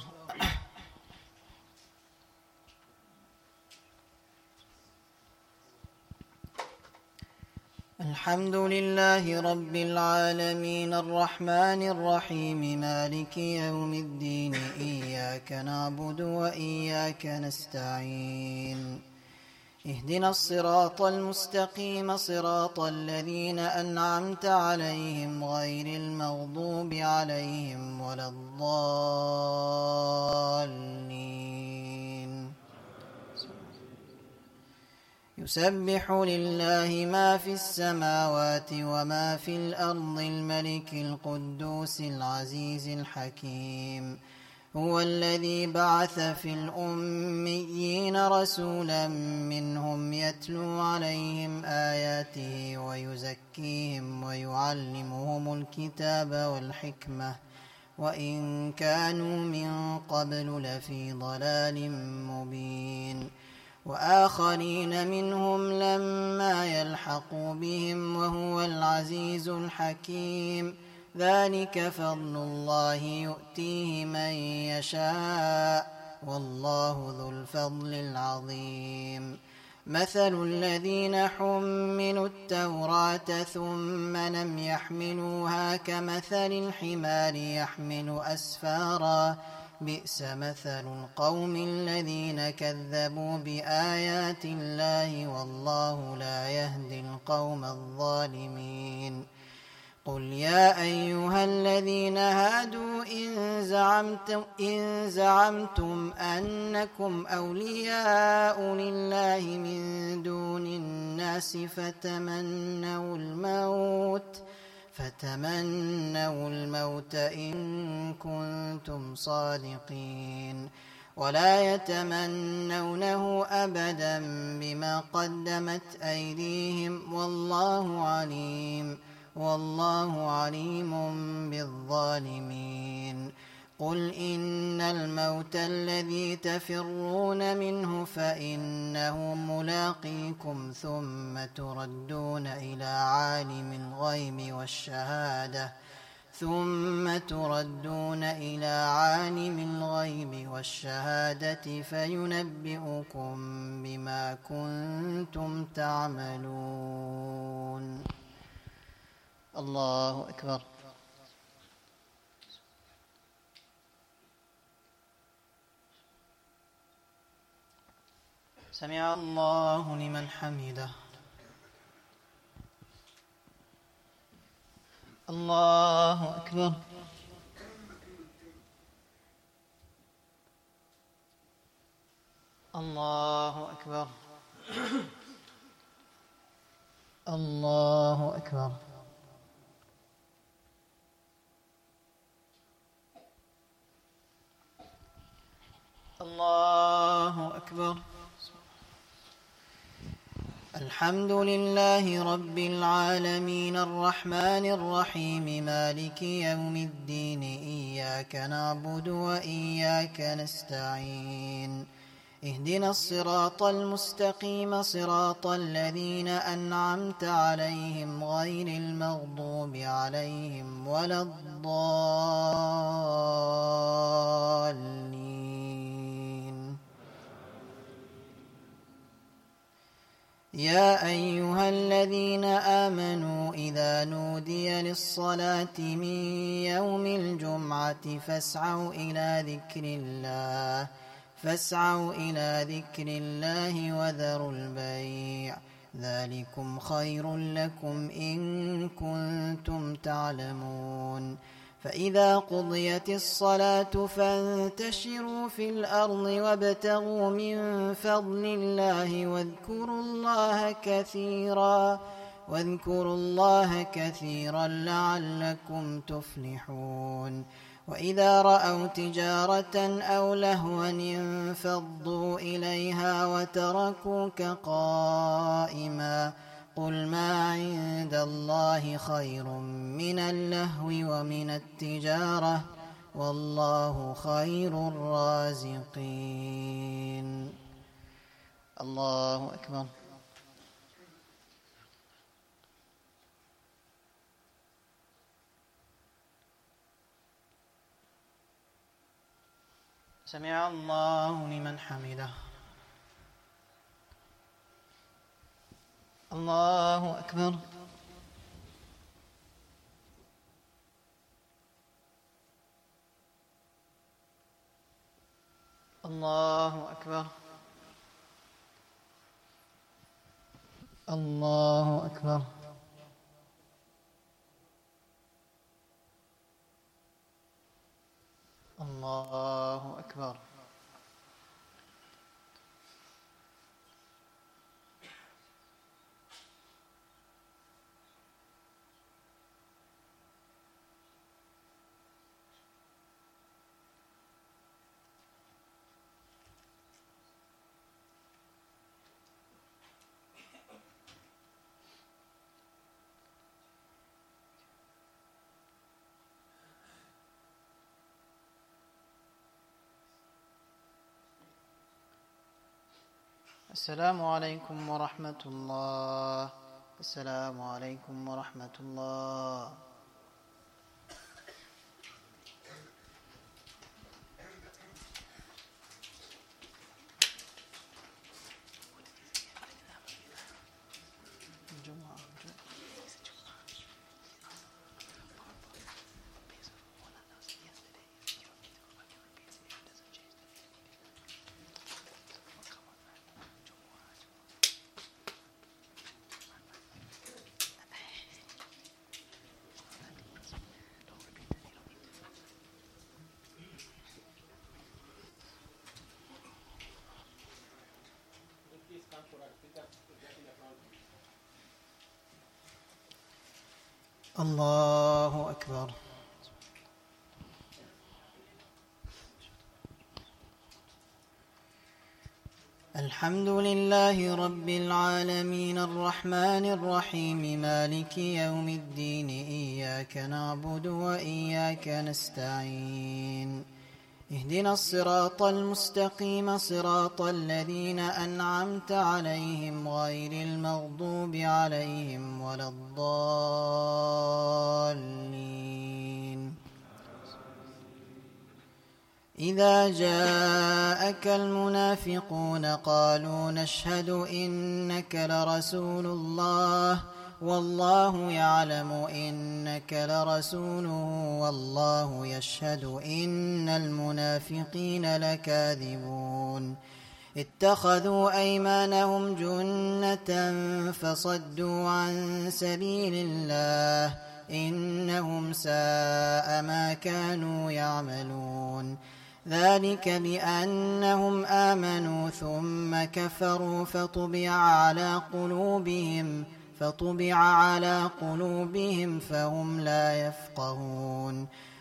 الحمد لله رب العالمين الرحمن الرحيم مالك يوم الدين إياك نعبد وإياك نستعين اهدنا الصراط المستقيم صراط الذين أنعمت عليهم غير المغضوب عليهم ولا الضالين يسبح لله ما في السماوات وما في الأرض الملك القدوس العزيز الحكيم هو الذي بعث في الأميين رسولا منهم يتلو عليهم آياته ويزكيهم ويعلمهم الكتاب والحكمة وإن كانوا من قبل لفي ضلال مبين وآخرين منهم لما يلحقوا بهم وهو العزيز الحكيم ذلك فضل الله يؤتيه من يشاء والله ذو الفضل العظيم مثل الذين حملوا التوراة ثم لم يحملوها كمثل الحمار يحمل أسفارا بئس مثل القوم الذين كذبوا بآيات الله والله لا يهدي القوم الظالمين قل يا أيها الذين هادوا إن زعمتم, إن زعمتم أنكم أولياء لله من دون الناس فتمنوا الموت فتمنوا الموت إن كنتم صادقين ولا يتمنونه أبدا بما قدمت أيديهم والله عليم والله عليم بالظالمين قل إن الموت الذي تفرون منه فإنه ملاقيكم ثم تردون إلى عالم الغيب والشهادة ثم تردون إلى عالم الغيب والشهادة فينبئكم بما كنتم تعملون الله أكبر سمع الله لمن حمده الله أكبر الله أكبر الله أكبر الله أكبر. الحمد لله رب العالمين الرحمن الرحيم مالك يوم الدين إياك نعبد وإياك نستعين اهدنا الصراط المستقيم صراط الذين أنعمت عليهم غير المغضوب عليهم ولا الضالين. يا أيها الذين آمنوا إذا نودي للصلاة من يوم الجمعة فاسعوا إلى ذكر الله فاسعوا إلى ذكر الله وذروا البيع ذلكم خير لكم إن كنتم تعلمون. فإذا قضيت الصلاة فانتشروا في الأرض وابتغوا من فضل الله واذكروا الله كثيرا واذكروا الله كثيرا لعلكم تفلحون. وإذا رأوا تجارة أو لهوا انفضوا إليها وتركوك قائما قل ما عند الله خير من اللهو ومن التجارة والله خير الرازقين. الله أكبر. سمع الله لمن حمده. الله أكبر. الله أكبر. الله أكبر. الله أكبر. السلام عليكم ورحمة الله. السلام عليكم ورحمة الله. الله أكبر. الحمد لله رب العالمين الرحمن الرحيم مالك يوم الدين إياك نعبد وإياك نستعين اهدنا الصراط المستقيم صراط الذين أنعمت عليهم غير المغضوب عليهم ولا الضالين. إذا جاءك المنافقون قالوا نشهد إنك لرسول الله والله يعلم إنك لرسوله والله يشهد إن المنافقين لكاذبون. اتخذوا أيمانهم جنة فصدوا عن سبيل الله إنهم ساء ما كانوا يعملون. ذلك بأنهم آمنوا ثم كفروا فطبع على قلوبهم فطبع على قلوبهم فهم لا يفقهون.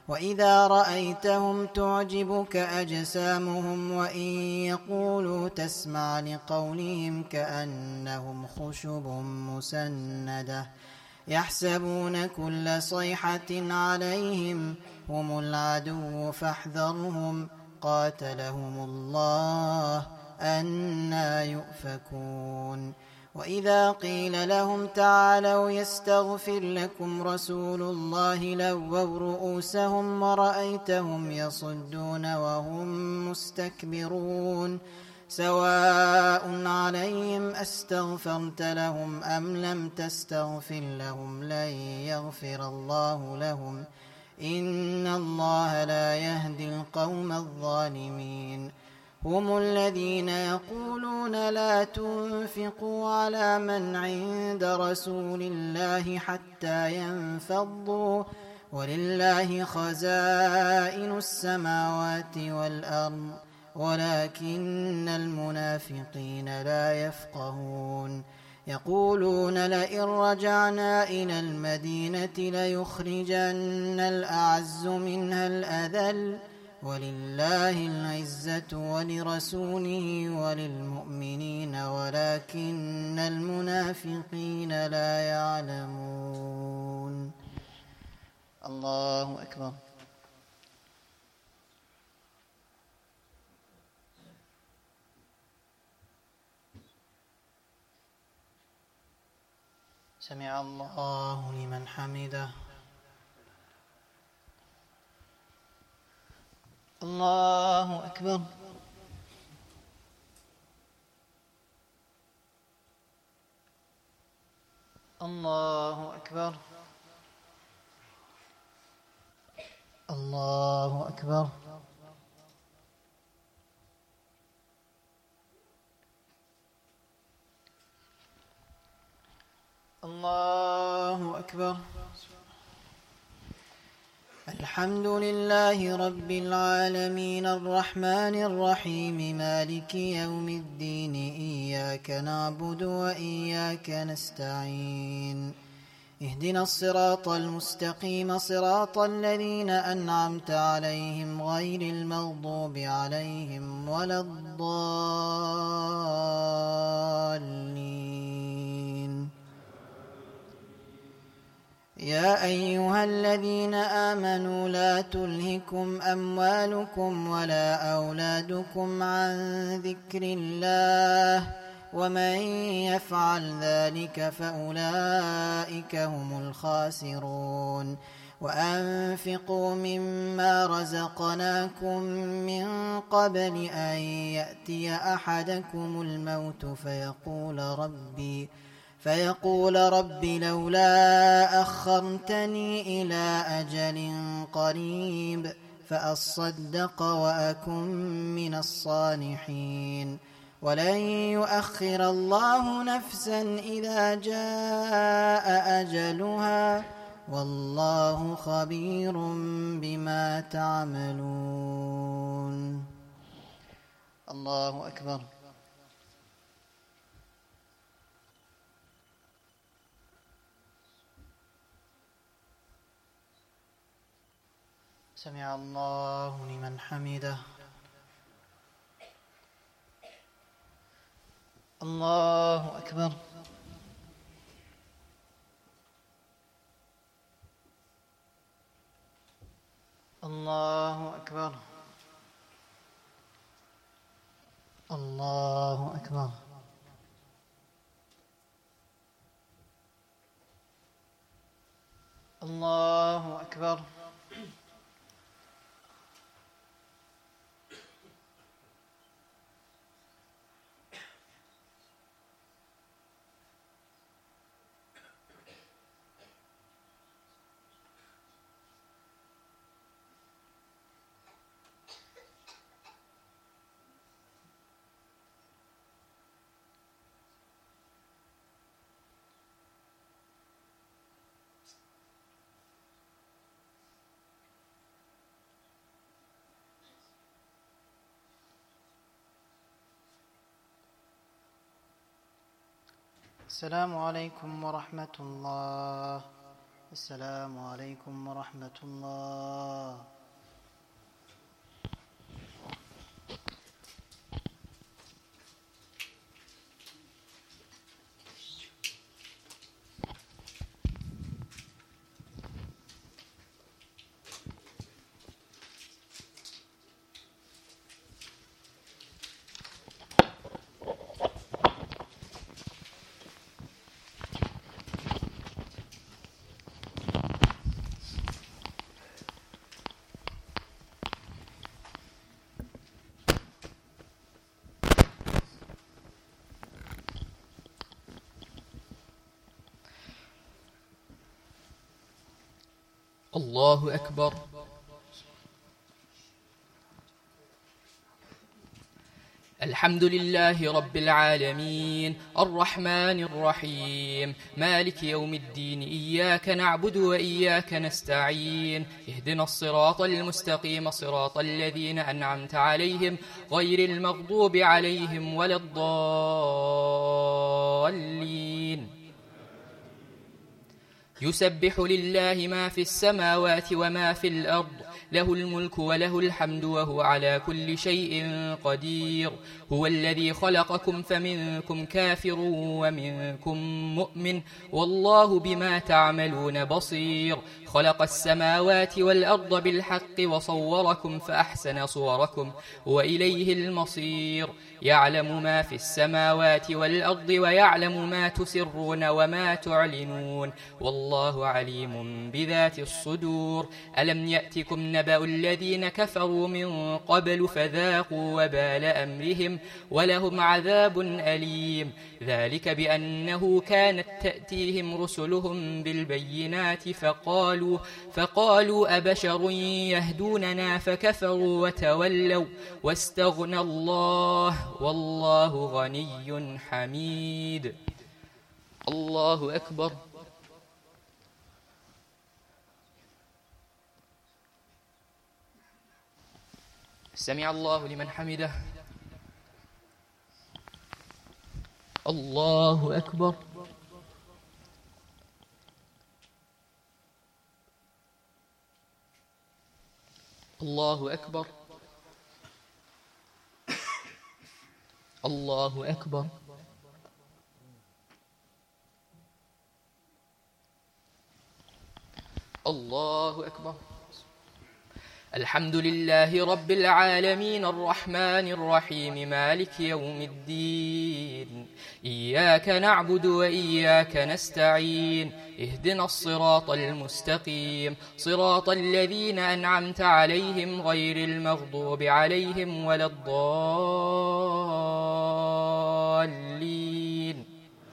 وإذا رأيتهم تعجبك أجسامهم وإن يقولوا تسمع لقولهم كأنهم خشب مسندة يحسبون كل صيحة عليهم هم العدو فاحذرهم قاتلهم الله أنى يؤفكون وإذا قيل لهم تعالوا يستغفر لكم رسول الله لووا رؤوسهم ورأيتهم يصدون وهم مستكبرون سواء عليهم أستغفرت لهم أم لم تستغفر لهم لن يغفر الله لهم إن الله لا يهدي القوم الظالمين هم الذين يقولون لا تنفقوا على من عند رسول الله حتى ينفضوا ولله خزائن السماوات والأرض ولكن المنافقين لا يفقهون يقولون لئن رجعنا إلى المدينة ليخرجن الأعز منها الأذل ولله العزة ولرسوله وللمؤمنين ولكن المنافقين لا يعلمون. الله أكبر. سمع الله لمن حمده. الله أكبر. الله أكبر. الله أكبر. الله أكبر. الحمد لله رب العالمين الرحمن الرحيم مالك يوم الدين إياك نعبد وإياك نستعين اهدنا الصراط المستقيم صراط الذين أنعمت عليهم غير المغضوب عليهم ولا الضالين. يا أيها الذين آمنوا لا تلهكم أموالكم ولا أولادكم عن ذكر الله ومن يفعل ذلك فأولئك هم الخاسرون. وأنفقوا مما رزقناكم من قبل أن يأتي أحدكم الموت فيقول ربي فيقول رب لولا أخرتني إلى أجل قريب فأصدق وأكن من الصالحين ولن يؤخر الله نفسا إذا جاء أجلها والله خبير بما تعملون. الله أكبر. سمع الله لمن حمده. الله أكبر. الله أكبر. الله أكبر. الله أكبر. السلام عليكم ورحمة الله السلام عليكم ورحمة الله. الله أكبر. الحمد لله رب العالمين الرحمن الرحيم مالك يوم الدين إياك نعبد وإياك نستعين اهدنا الصراط المستقيم صراط الذين أنعمت عليهم غير المغضوب عليهم ولا الضالين. يسبح لله ما في السماوات وما في الأرض له الملك وله الحمد وهو على كل شيء قدير. هو الذي خلقكم فمنكم كافر ومنكم مؤمن والله بما تعملون بصير. خلق السماوات والأرض بالحق وصوركم فأحسن صوركم وإليه المصير. يعلم ما في السماوات والأرض ويعلم ما تسرون وما تعلنون والله عليم بذات الصدور. ألم يأتكم نبأ الذين كفروا من قبل فذاقوا وبال أمرهم ولهم عذاب أليم. ذلك بأنه كانت تأتيهم رسلهم بالبينات فقالوا, فقالوا أبشر يهدوننا فكفروا وتولوا واستغنى الله والله غني حميد. الله أكبر. سمع الله لمن حمده. الله أكبر. الله أكبر. الله أكبر. الله أكبر. الحمد لله رب العالمين الرحمن الرحيم مالك يوم الدين إياك نعبد وإياك نستعين اهدنا الصراط المستقيم صراط الذين أنعمت عليهم غير المغضوب عليهم ولا الضالين.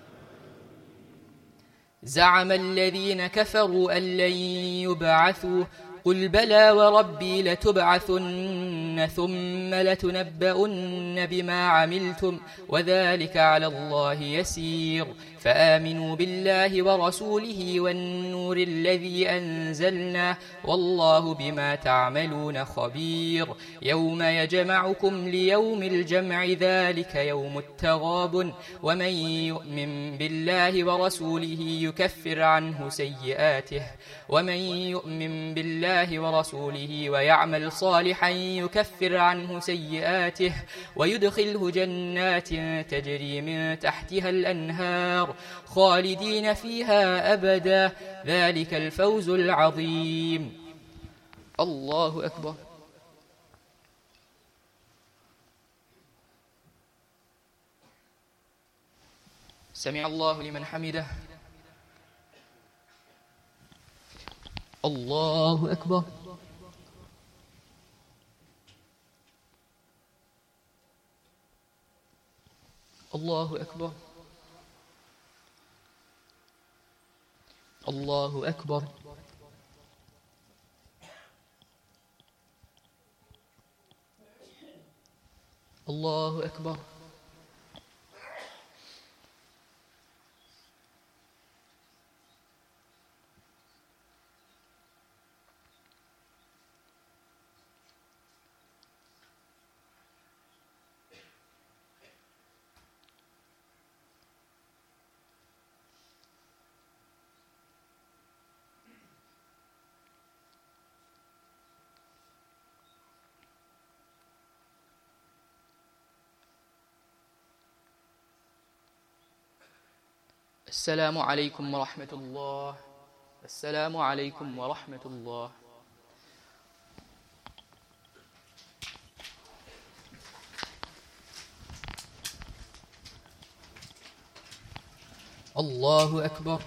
زعم الذين كفروا أن لن يبعثوا قل بلى وربي لتبعثن ثم لتنبؤن بما عملتم وذلك على الله يسير. فآمنوا بالله ورسوله والنور الذي أنزلنا والله بما تعملون خبير. يوم يجمعكم ليوم الجمع ذلك يوم التغابن ومن يؤمن بالله ورسوله يكفر عنه سيئاته ومن يؤمن بالله ورسوله ويعمل صالحا يكفر عنه سيئاته ويدخله جنات تجري من تحتها الأنهار خالدين فيها أبدا ذلك الفوز العظيم. الله أكبر. سمع الله لمن حمده. الله أكبر. الله أكبر. الله أكبر. الله أكبر. السلام عليكم ورحمة الله. السلام عليكم ورحمة الله. الله أكبر.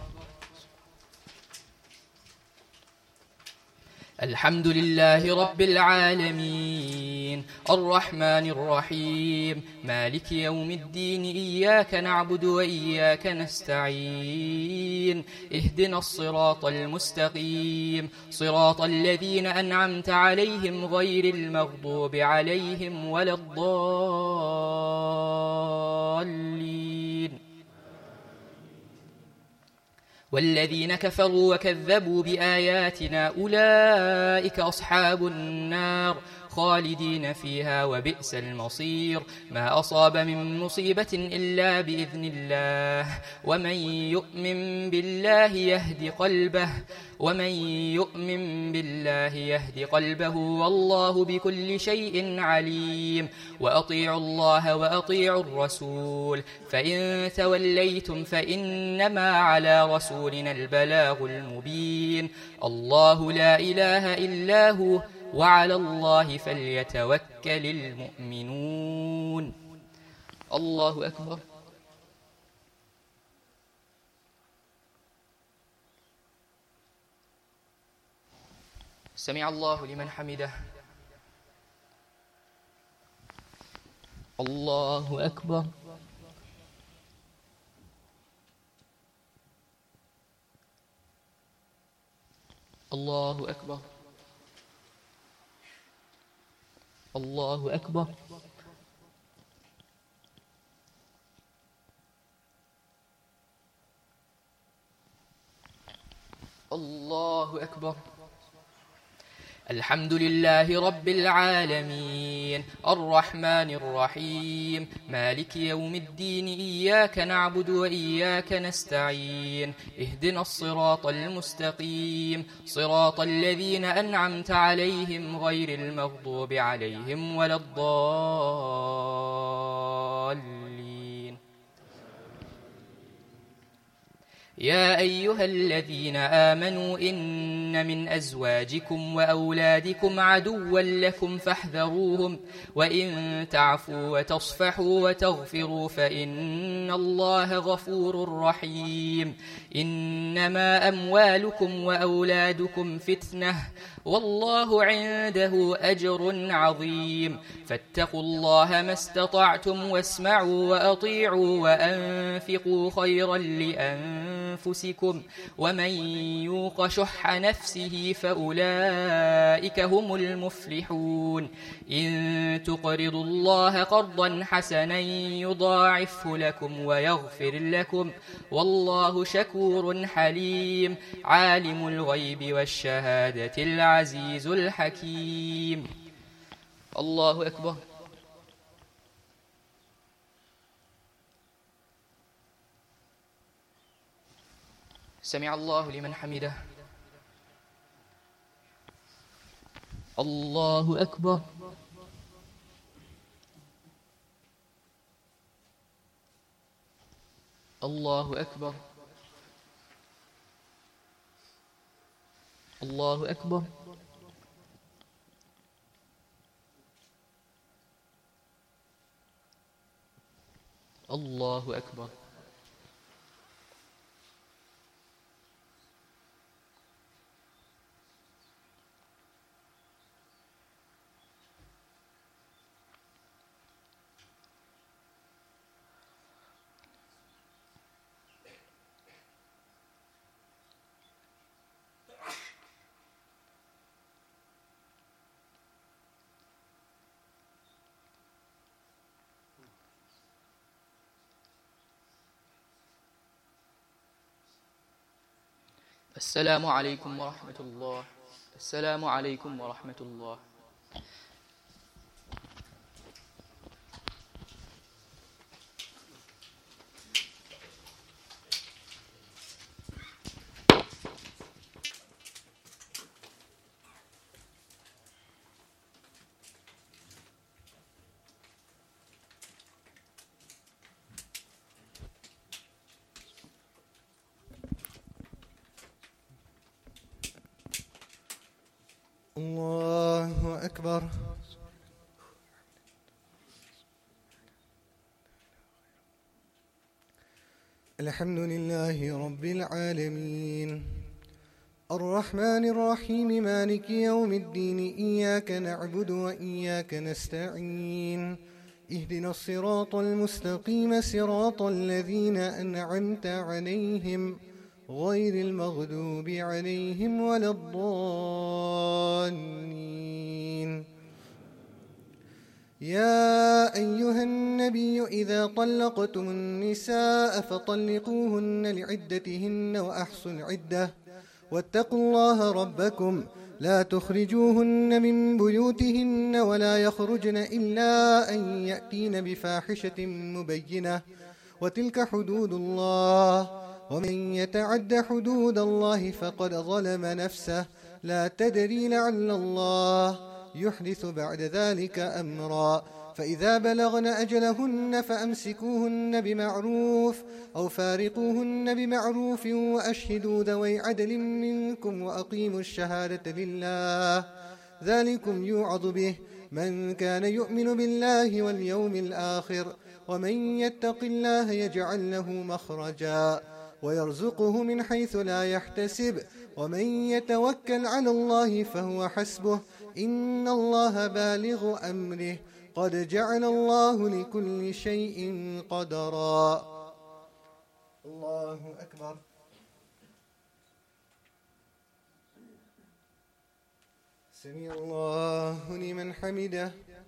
الحمد لله رب العالمين الرحمن الرحيم مالك يوم الدين إياك نعبد وإياك نستعين اهدنا الصراط المستقيم صراط الذين أنعمت عليهم غير المغضوب عليهم ولا الضالين. والذين كفروا وكذبوا بآياتنا أولئك أصحاب النار خالدين فيها وبئس المصير. ما أصاب من مصيبة إلا بإذن الله ومن يؤمن بالله يهد قلبه ومن يؤمن بالله يهد قلبه والله بكل شيء عليم. وأطيعوا الله وأطيعوا الرسول فإن توليتم فإنما على رسولنا البلاغ المبين. الله لا إله إلا هو وعلى الله فليتوكل المؤمنون. الله أكبر. سمع الله لمن حمده. الله أكبر. الله أكبر. الله أكبر. الله أكبر. الحمد لله رب العالمين الرحمن الرحيم مالك يوم الدين إياك نعبد وإياك نستعين اهدنا الصراط المستقيم صراط الذين أنعمت عليهم غير المغضوب عليهم ولا الضالين. يا أيها الذين آمنوا إن من أزواجكم وأولادكم عدوا لكم فاحذروهم وإن تعفوا وتصفحوا وتغفروا فإن الله غفور رحيم. إنما أموالكم وأولادكم فتنة والله عنده أجر عظيم. فاتقوا الله ما استطعتم واسمعوا وأطيعوا وأنفقوا خيرا لأنفسكم ومن يوق شح نفسه فأولئك هم المفلحون. إن تقرضوا الله قرضا حسنا يضاعفه لكم ويغفر لكم والله شكور حليم. عالم الغيب والشهادة العزيز الحكيم. الله أكبر. سمع الله لمن حمده. الله أكبر. الله أكبر. الله أكبر. الله أكبر. السلام عليكم ورحمة الله. السلام عليكم ورحمة الله. الله أكبر. الحمد لله رب العالمين الرحمن الرحيم مالك يوم الدين إياك نعبد وإياك نستعين اهدنا الصراط المستقيم صراط الذين أنعمت عليهم غير المغضوب عليهم ولا الضالين. يا أيها النبي إذا طلقتم النساء فطلقوهن لعدتهن وأحصوا العدة واتقوا الله ربكم لا تخرجوهن من بيوتهن ولا يخرجن إلا أن يأتين بفاحشة مبينة وتلك حدود الله ومن يتعد حدود الله فقد ظلم نفسه لا تدري لعل الله يحدث بعد ذلك أمرا. فإذا بلغن أجلهن فأمسكوهن بمعروف أو فارقوهن بمعروف وأشهدوا ذوي عدل منكم وأقيموا الشهادة لله ذلكم يوعظ به من كان يؤمن بالله واليوم الآخر ومن يتق الله يجعل له مخرجا ويرزقه من حيث لا يحتسب ومن يتوكل على الله فهو حسبه إن الله بالغ أمره قد جعل الله لكل شيء قدرا. الله أكبر. سمع الله لمن حمده.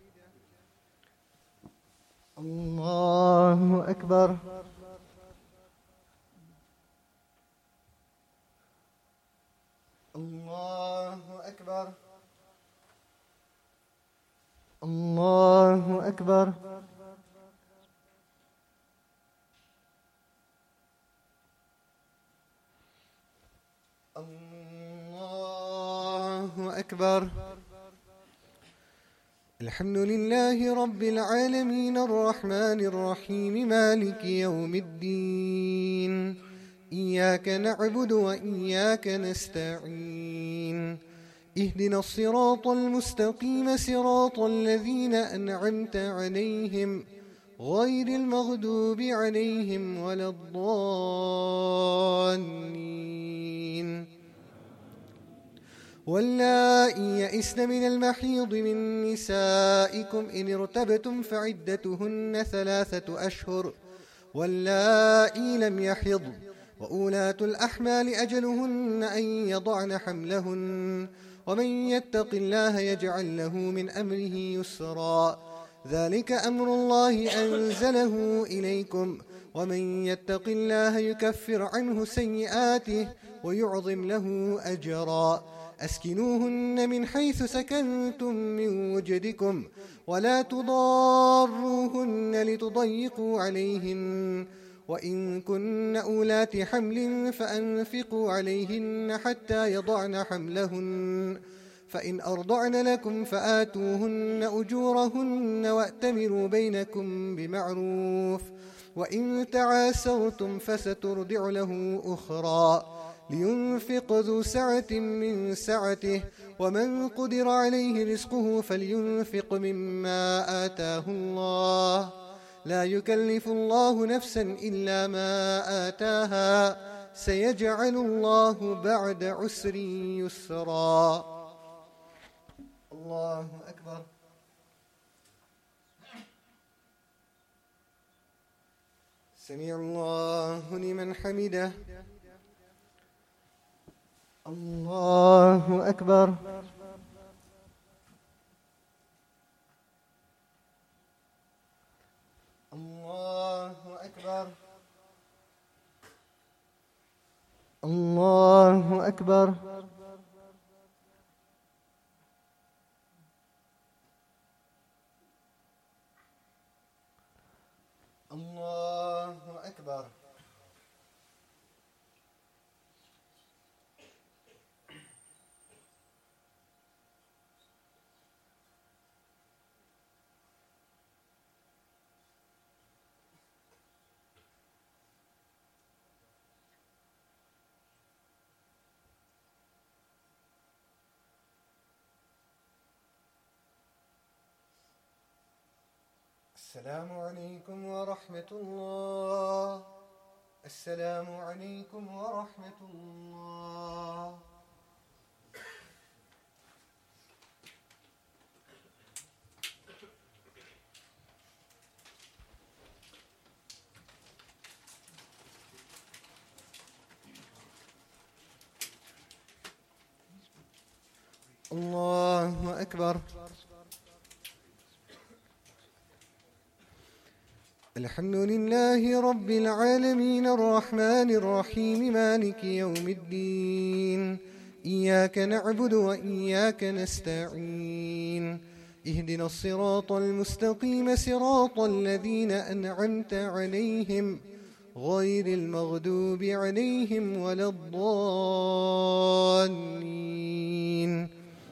الله أكبر. الله أكبر. الله أكبر. الله أكبر. الحمد لله رب العالمين الرحمن الرحيم مالك يوم الدين إياك نعبد وإياك نستعين اهدنا الصراط المستقيم صراط الذين أنعمت عليهم غير المغضوب عليهم ولا الضالين. واللائي يئسن من المحيض من نسائكم إن ارتبتم فعدتهن ثلاثة أشهر واللائي لم يحضن وأولاة الأحمال أجلهن أن يضعن حملهن ومن يتق الله يجعل له من أمره يسرا ذلك أمر الله أنزله إليكم ومن يتق الله يكفر عنه سيئاته ويعظم له أجرا. أسكنوهن من حيث سكنتم من وجدكم ولا تضاروهن لتضيقوا عليهن وإن كن أولات حمل فأنفقوا عليهن حتى يضعن حملهن فإن أرضعن لكم فآتوهن أجورهن وأتمروا بينكم بمعروف وإن تعاسرتم فسترضع له أخرى لينفق ذو سعة من سعته ومن قدر عليه رزقه فلينفق مما آتاه الله لا يكلف الله نفسا إلا ما آتاها سيجعل الله بعد عسر يسرا. الله أكبر. سمع الله لمن حمده. الله أكبر. الله أكبر. الله أكبر. الله أكبر. السلام عليكم ورحمة الله. السلام عليكم ورحمة الله. الله أكبر. الحمد لله رب العالمين الرحمن الرحيم مالك يوم الدين. إياك نعبد وإياك نستعين. اهدنا الصراط المستقيم صراط الذين أنعمت عليهم غير المغضوب عليهم ولا الضالين.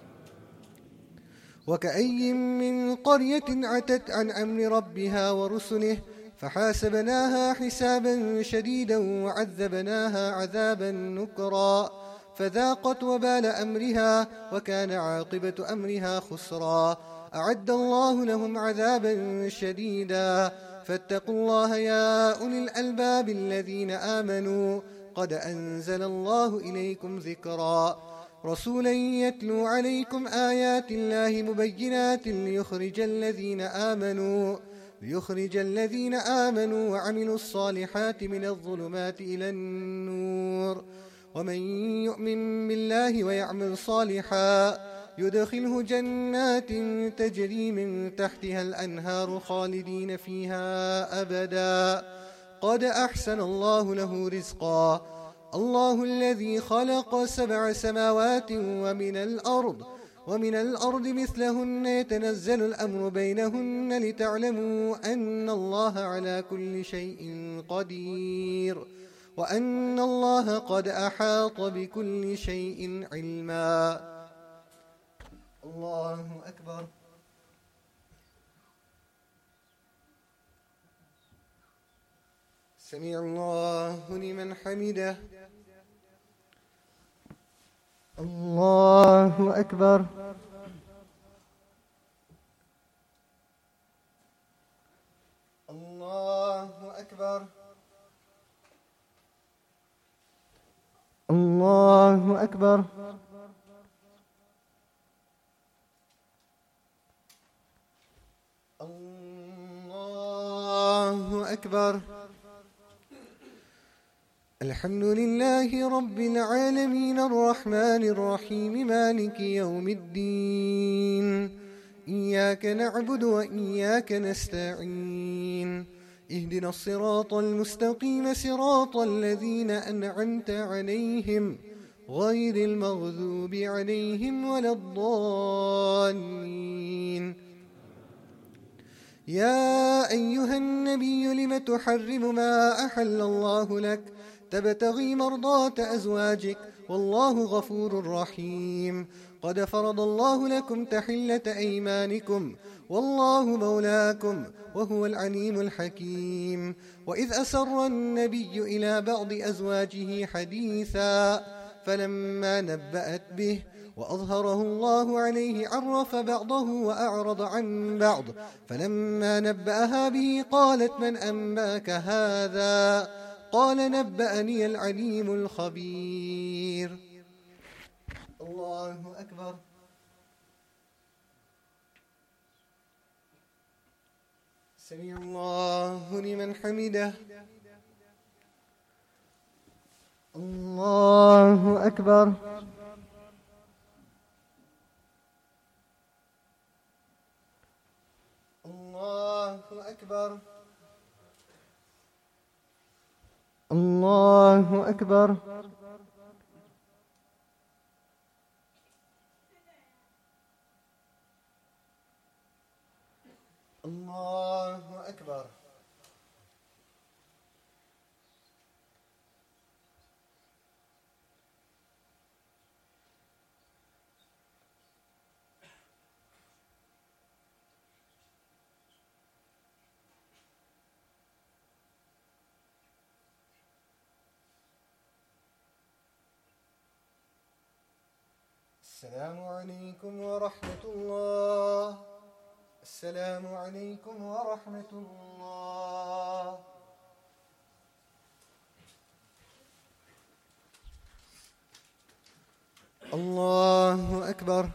وكأي من قرية عتت عن أمر ربها ورسله فحاسبناها حسابا شديدا وعذبناها عذابا نكرا فذاقت وبال أمرها وكان عاقبة أمرها خسرا. أعد الله لهم عذابا شديدا فاتقوا الله يا أولي الألباب الذين آمنوا قد أنزل الله إليكم ذكرا رسولا يتلو عليكم آيات الله مبينات ليخرج الذين آمنوا ليخرج الذين آمنوا وعملوا الصالحات من الظلمات إلى النور. ومن يؤمن بالله ويعمل صالحا يدخله جنات تجري من تحتها الأنهار خالدين فيها أبدا قد أحسن الله له رزقا. الله الذي خلق سبع سماوات ومن الأرض ومن الأرض مثلهن يتنزل الأمر بينهن لتعلموا أن الله على كل شيء قدير وأن الله قد أحاط بكل شيء علما. الله أكبر. سمع الله لمن حمده. الله أكبر. الله أكبر. الله أكبر. الله أكبر. الحمد لله رب العالمين الرحمن الرحيم مالك يوم الدين. إياك نعبد وإياك نستعين. اهدنا الصراط المستقيم صراط الذين أنعمت عليهم غير المغضوب عليهم ولا الضالين. يا أيها النبي لم تحرم ما أحل الله لك تبتغي مرضات أزواجك والله غفور رحيم. قد فرض الله لكم تحلة أيمانكم والله مولاكم وهو العليم الحكيم. وإذ أسر النبي إلى بعض أزواجه حديثا فلما نبأت به وأظهره الله عليه عرف بعضه وأعرض عن بعض فلما نبأها به قالت من أنباك هذا قال نبأني العليم الخبير. الله أكبر. سمع الله لمن حمده. الله أكبر. الله أكبر. الله أكبر. الله أكبر. السلام عليكم ورحمة الله. السلام عليكم ورحمة الله. الله أكبر.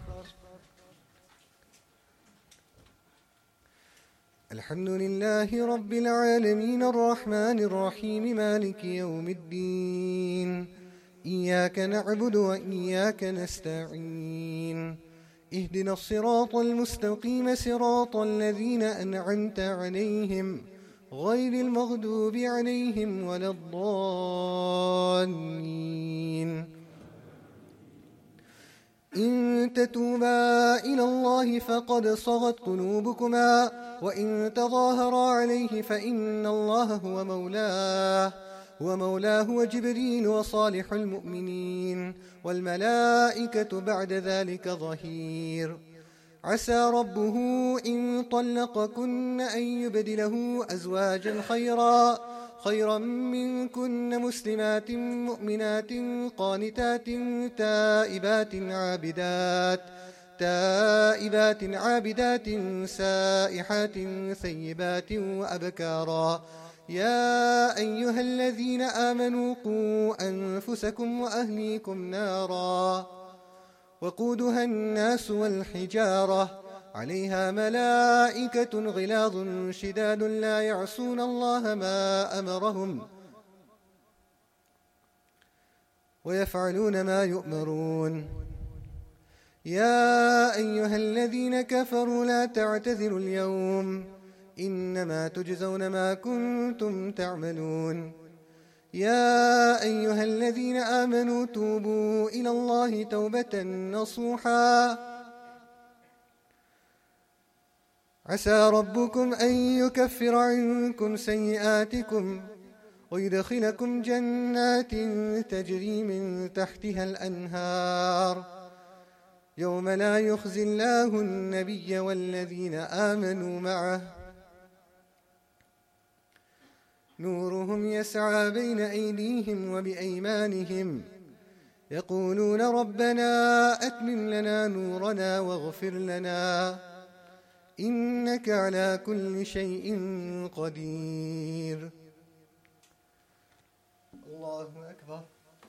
الحمد لله رب العالمين الرحمن الرحيم مالك يوم الدين. إياك نعبد وإياك نستعين. اهدنا الصراط المستقيم صراط الذين أنعمت عليهم غير المغضوب عليهم ولا الضالين. إن تتوبا إلى الله فقد صغت قلوبكما وإن تظاهرا عليه فإن الله هو مولاه ومولاه وجبريل وصالح المؤمنين والملائكة بعد ذلك ظهير. عسى ربه إن طلقكن أن يبدله أزواجا خيرا خيرا منكن مسلمات مؤمنات قانتات تائبات عابدات تائبات عابدات سائحات ثيبات وأبكارا. يا أيها الذين آمنوا قوا أنفسكم وأهليكم نارا وقودها الناس والحجارة عليها ملائكة غلاظ شداد لا يعصون الله ما أمرهم ويفعلون ما يؤمرون. يا أيها الذين كفروا لا تعتذروا اليوم إنما تجزون ما كنتم تعملون. يا أيها الذين آمنوا توبوا إلى الله توبة نصوحا عسى ربكم أن يكفر عنكم سيئاتكم ويدخلكم جنات تجري من تحتها الأنهار يوم لا يخزي الله النبي والذين آمنوا معه نورهم يسعى بين أيديهم وبأيمانهم يقولون ربنا أتمم لنا نورنا واغفر لنا إنك على كل شيء قدير. الله أكبر.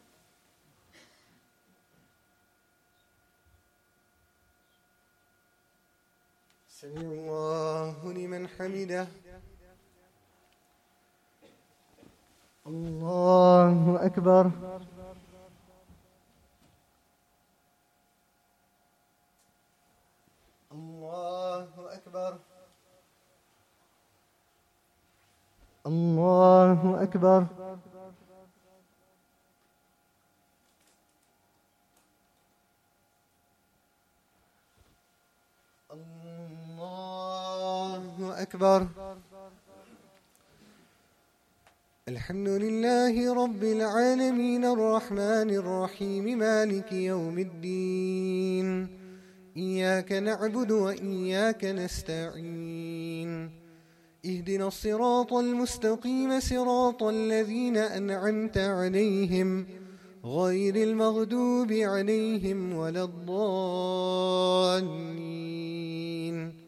سمع الله لمن حمده. الله أكبر. الله أكبر. الله أكبر. الله أكبر. الحمد لله رب العالمين الرحمن الرحيم مالك يوم الدين. إياك نعبد وإياك نستعين. اهدنا الصراط المستقيم صراط الذين أنعمت عليهم غير المغضوب عليهم ولا الضالين.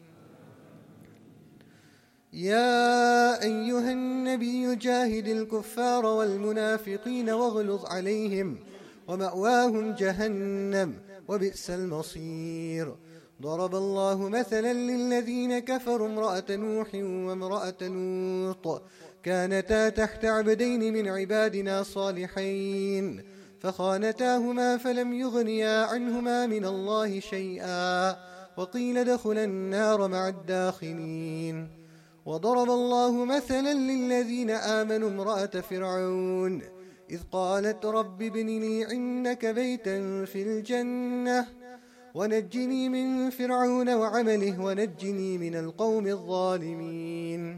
يا أيها النبي جاهد الكفار والمنافقين واغلظ عليهم ومأواهم جهنم وبئس المصير. ضرب الله مثلا للذين كفروا امرأة نوح وامرأة لوط كانتا تحت عبدين من عبادنا صالحين فخانتاهما فلم يغنيا عنهما من الله شيئا وقيل ادخلا النار مع الداخلين. وضرب الله مثلا للذين آمنوا امرأة فرعون إذ قالت رب ابن لي عندك بيتا في الجنة ونجني من فرعون وعمله ونجني من القوم الظالمين.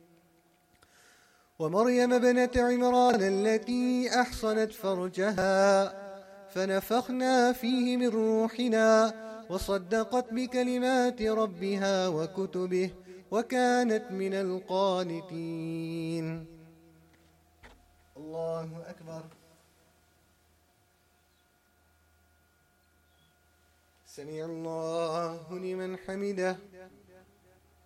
ومريم ابنة عمران التي أحصنت فرجها فنفخنا فيه من روحنا وصدقت بكلمات ربها وكتبه وكانت من القانتين. الله أكبر. سمع الله لمن حمده.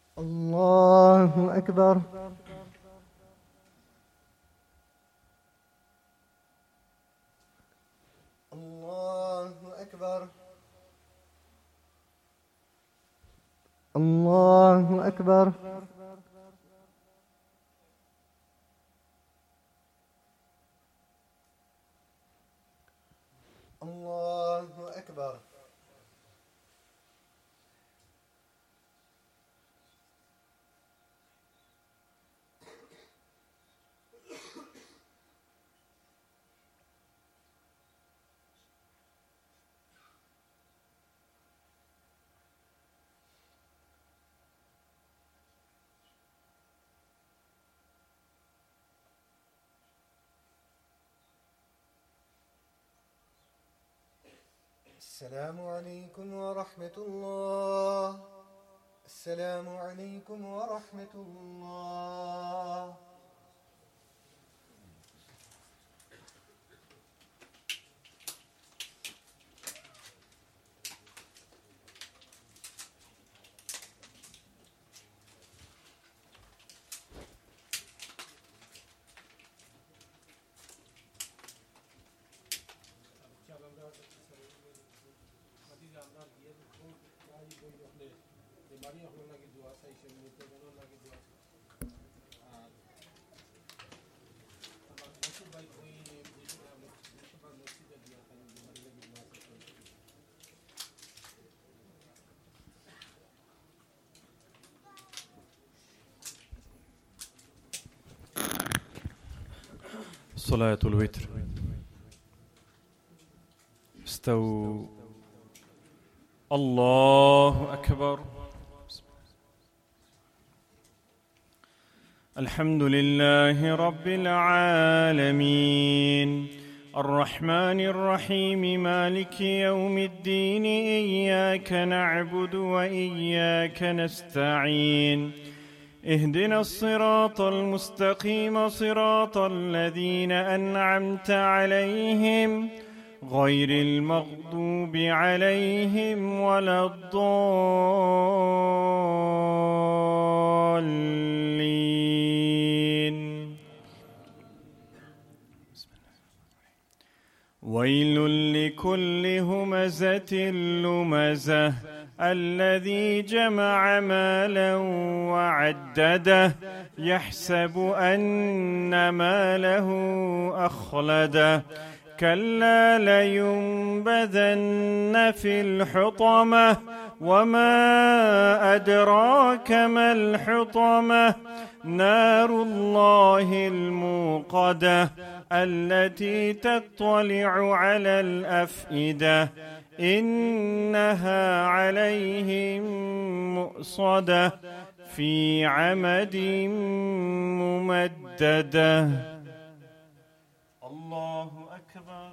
الله أكبر. الله أكبر. الله أكبر. الله أكبر. السلام عليكم ورحمة الله. السلام عليكم ورحمة الله. صلاة الوتر. استووا. الله أكبر. الحمد لله رب العالمين الرحمن الرحيم مالك يوم الدين إياك نعبد وإياك نستعين اهدنا الصراط المستقيم صراط الذين أنعمت عليهم غير المغضوب عليهم ولا الضالين. ويل لكل همزة لمزة الذي جمع مالا وعدده يحسب أن ماله أخلده كلا لينبذن في الحطمة وما أدراك ما الحطمة نار الله الموقدة التي تطلع على الأفئدة إنها عليهم مؤصدة في عمد ممددة. الله أكبر.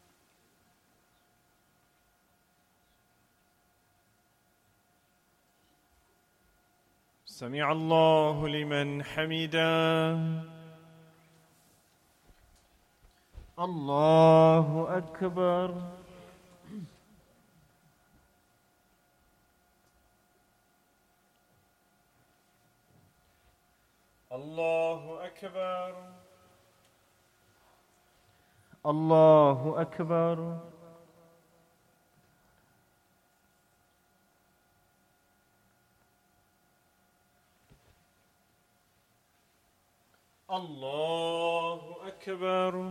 سمع الله لمن حمده. الله أكبر. الله أكبر. الله أكبر. الله أكبر.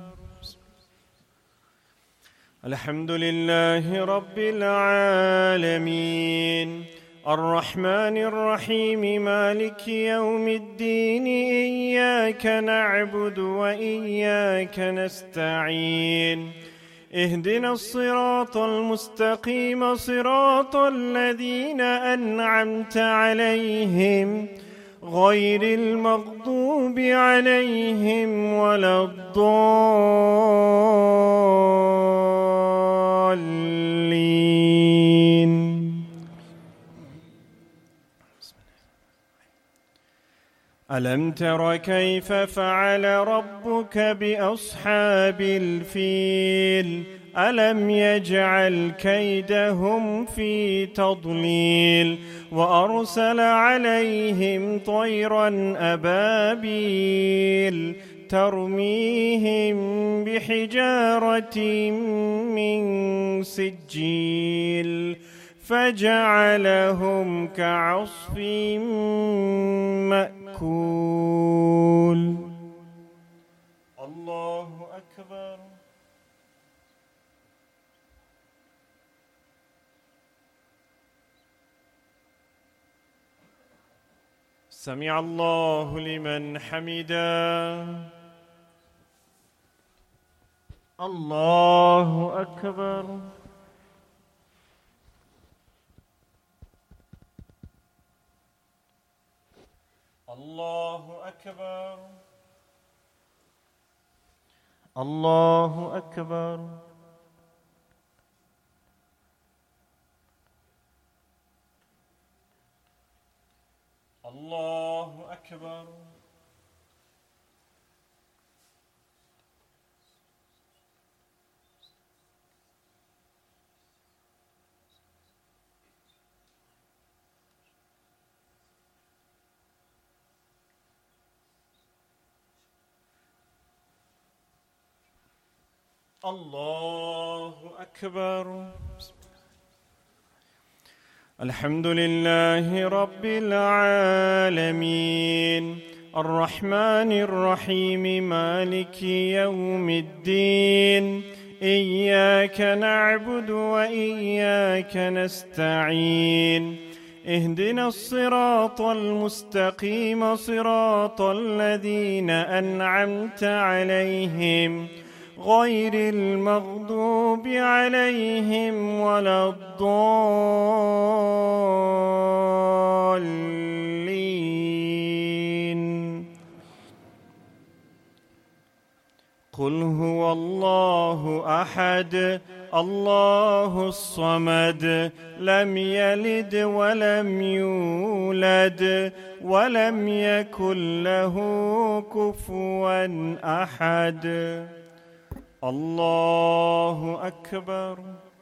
الحمد لله رب العالمين الرحمن الرحيم مالك يوم الدين إياك نعبد وإياك نستعين اهدنا الصراط المستقيم صراط الذين أنعمت عليهم غير المغضوب عليهم ولا الضالين. ألم تر كيف فعل ربك بأصحاب الفيل ألم يجعل كيدهم في تضليل وأرسل عليهم طيرا أبابيل ترميهم بحجارة من سجيل فجعلهم كعصف مأكول. الله أكبر. سمع الله لمن حمده. الله أكبر. الله أكبر. الله أكبر. الله أكبر. الله أكبر. الحمد لله رب العالمين الرحمن الرحيم مالك يوم الدين إياك نعبد وإياك نستعين اهدنا الصراط المستقيم صراط الذين أنعمت عليهم غير المغضوب عليهم ولا الضالين. قل هو الله أحد الله الصمد لم يلد ولم يولد ولم يكن له كفوا أحد. الله أكبر.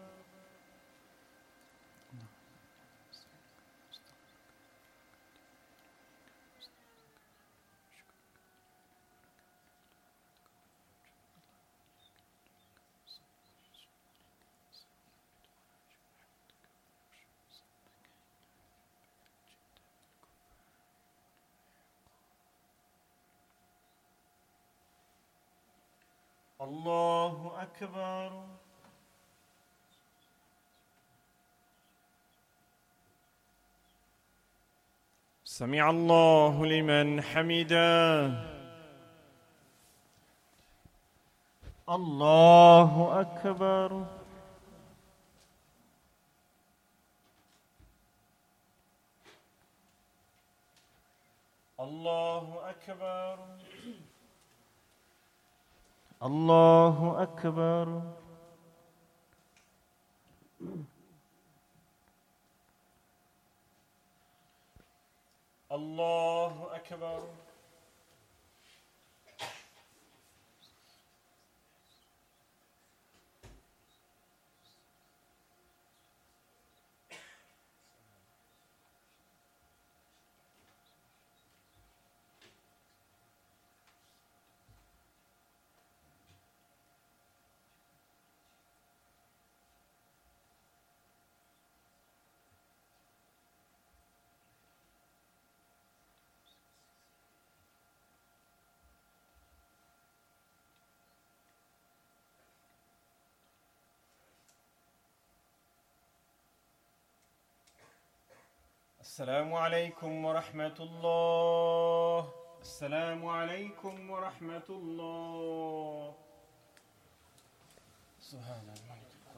الله أكبر. سمع الله لمن حمده. الله أكبر. الله أكبر. الله أكبر. الله أكبر. السلام عليكم ورحمة الله. السلام عليكم ورحمة الله. سبحان الله.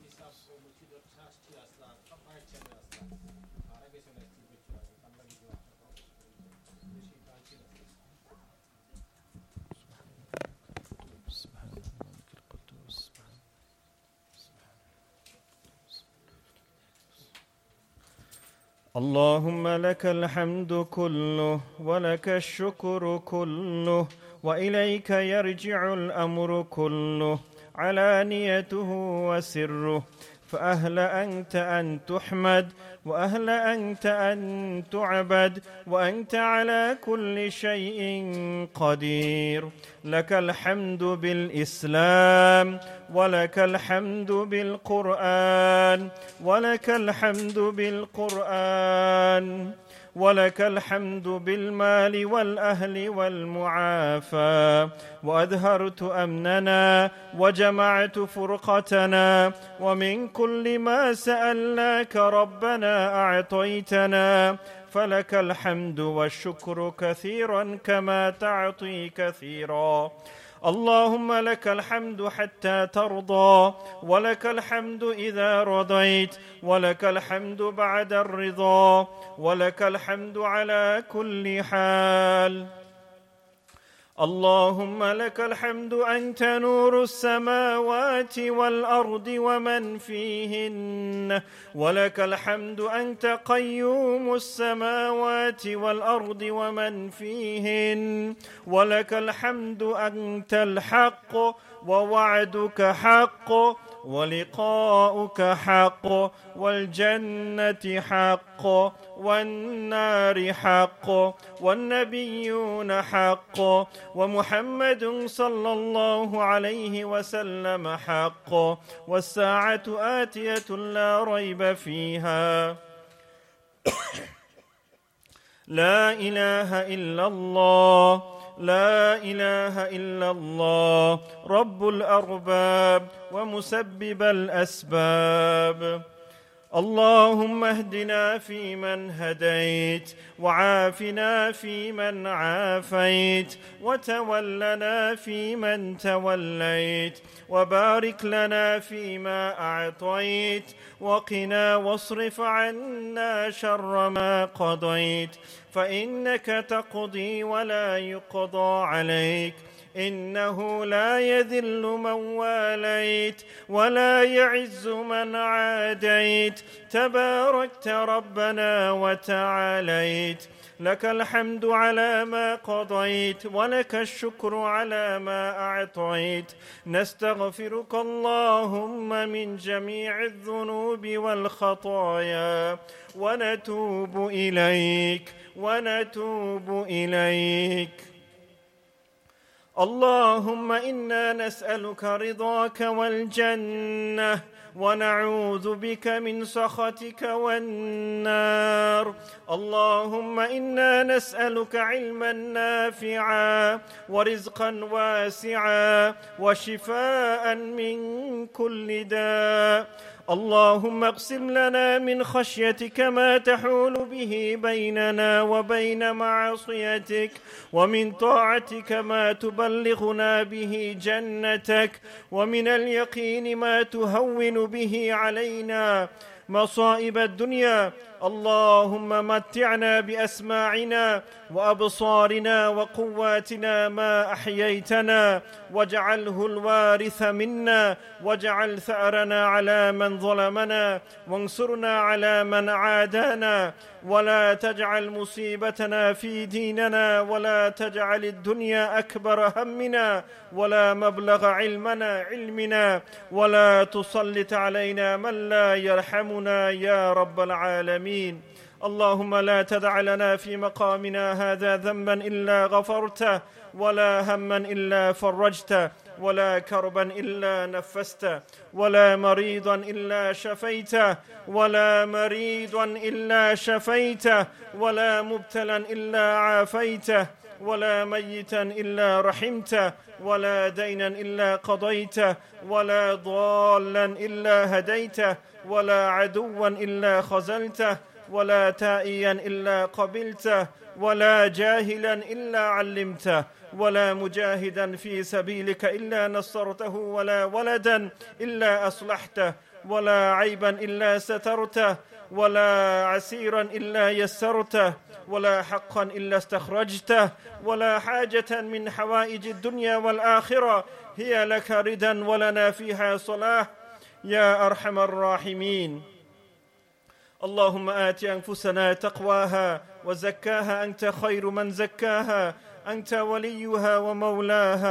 اللهم لك الحمد كله ولك الشكر كله وإليك يرجع الأمر كله علانيته وسره، فأهل أنت أن تحمد، وأهل أنت أن تعبد، وأنت على كل شيء قدير. لك الحمد بالإسلام، ولك الحمد بالقرآن، ولك الحمد بالقرآن، ولك الحمد بالمال والأهل والمعافى. وأظهرت أمننا وجمعت فرقتنا، ومن كل ما سألناك ربنا أعطيتنا، فلك الحمد والشكر كثيرا كما تعطي كثيرا. اللهم لك الحمد حتى ترضى، ولك الحمد إذا رضيت، ولك الحمد بعد الرضا، ولك الحمد على كل حال. اللهم لك الحمد أنت نور السماوات والأرض ومن فيهن، ولك الحمد أنت قيوم السماوات والأرض ومن فيهن، ولك الحمد أنت الحق، ووعدك حق، ولقاؤك حق، والجنة حق، والنار حق، والنبيون حق، ومحمد صلى الله عليه وسلم حق، والساعة آتية لا ريب فيها. لا إله إلا الله، لا إله إلا الله، رب الأرباب ومسبب الأسباب. اللهم اهدنا فيمن هديت، وعافنا فيمن عافيت، وتولنا فيمن توليت، وبارك لنا فيما أعطيت، وقنا واصرف عنا شر ما قضيت، فإنك تقضي ولا يقضى عليك، إنه لا يذل من واليت ولا يعز من عاديت، تباركت ربنا وتعاليت. لك الحمد على ما قضيت، ولك الشكر على ما أعطيت. نستغفرك اللهم من جميع الذنوب والخطايا، ونتوب إليك ونتوب إليك. اللهم إنا نسألك رضاك والجنة، ونعوذ بك من سخطك والنار. اللهم إنا نسألك علما نافعا، ورزقا واسعا، وشفاء من كل داء. اللهم اقسم لنا من خشيتك ما تحول به بيننا وبين معصيتك، ومن طاعتك ما تبلغنا به جنتك، ومن اليقين ما تهون به علينا مصائب الدنيا. اللهم متعنا بأسماعنا وأبصارنا وقواتنا ما أحييتنا، واجعله الوارث منا، واجعل ثأرنا على من ظلمنا، وانصرنا على من عادانا، ولا تجعل مصيبتنا في ديننا، ولا تجعل الدنيا أكبر همنا، ولا مبلغ علمنا علمنا، ولا تسلط علينا من لا يرحمنا يا رب العالمين. اللهم لا تدع لنا في مقامنا هذا ذنبا إلا غفرته، ولا هما إلا فرجته، ولا كربا إلا نفسته، ولا مريضا إلا شفيته، ولا مريضا إلا شفيته، ولا مبتلا إلا عافيته، ولا ميتا إلا رحمته، ولا دينا إلا قضيته، ولا ضالا إلا هديته، ولا عدوا إلا خزلته، ولا تائيا إلا قبلته، ولا جاهلا إلا علمته، ولا مجاهدا في سبيلك إلا نصرته، ولا ولدا إلا أصلحته، ولا عيبا إلا سترته، ولا عسيرا إلا يسرته، ولا حقا إلا استخرجته، ولا حاجة من حوائج الدنيا والآخرة هي لك ردا ولنا فيها صلاح يا أرحم الراحمين. اللهم آت أنفسنا تقواها وزكاها، أنت خير من زكاها، أنت وليها ومولاها.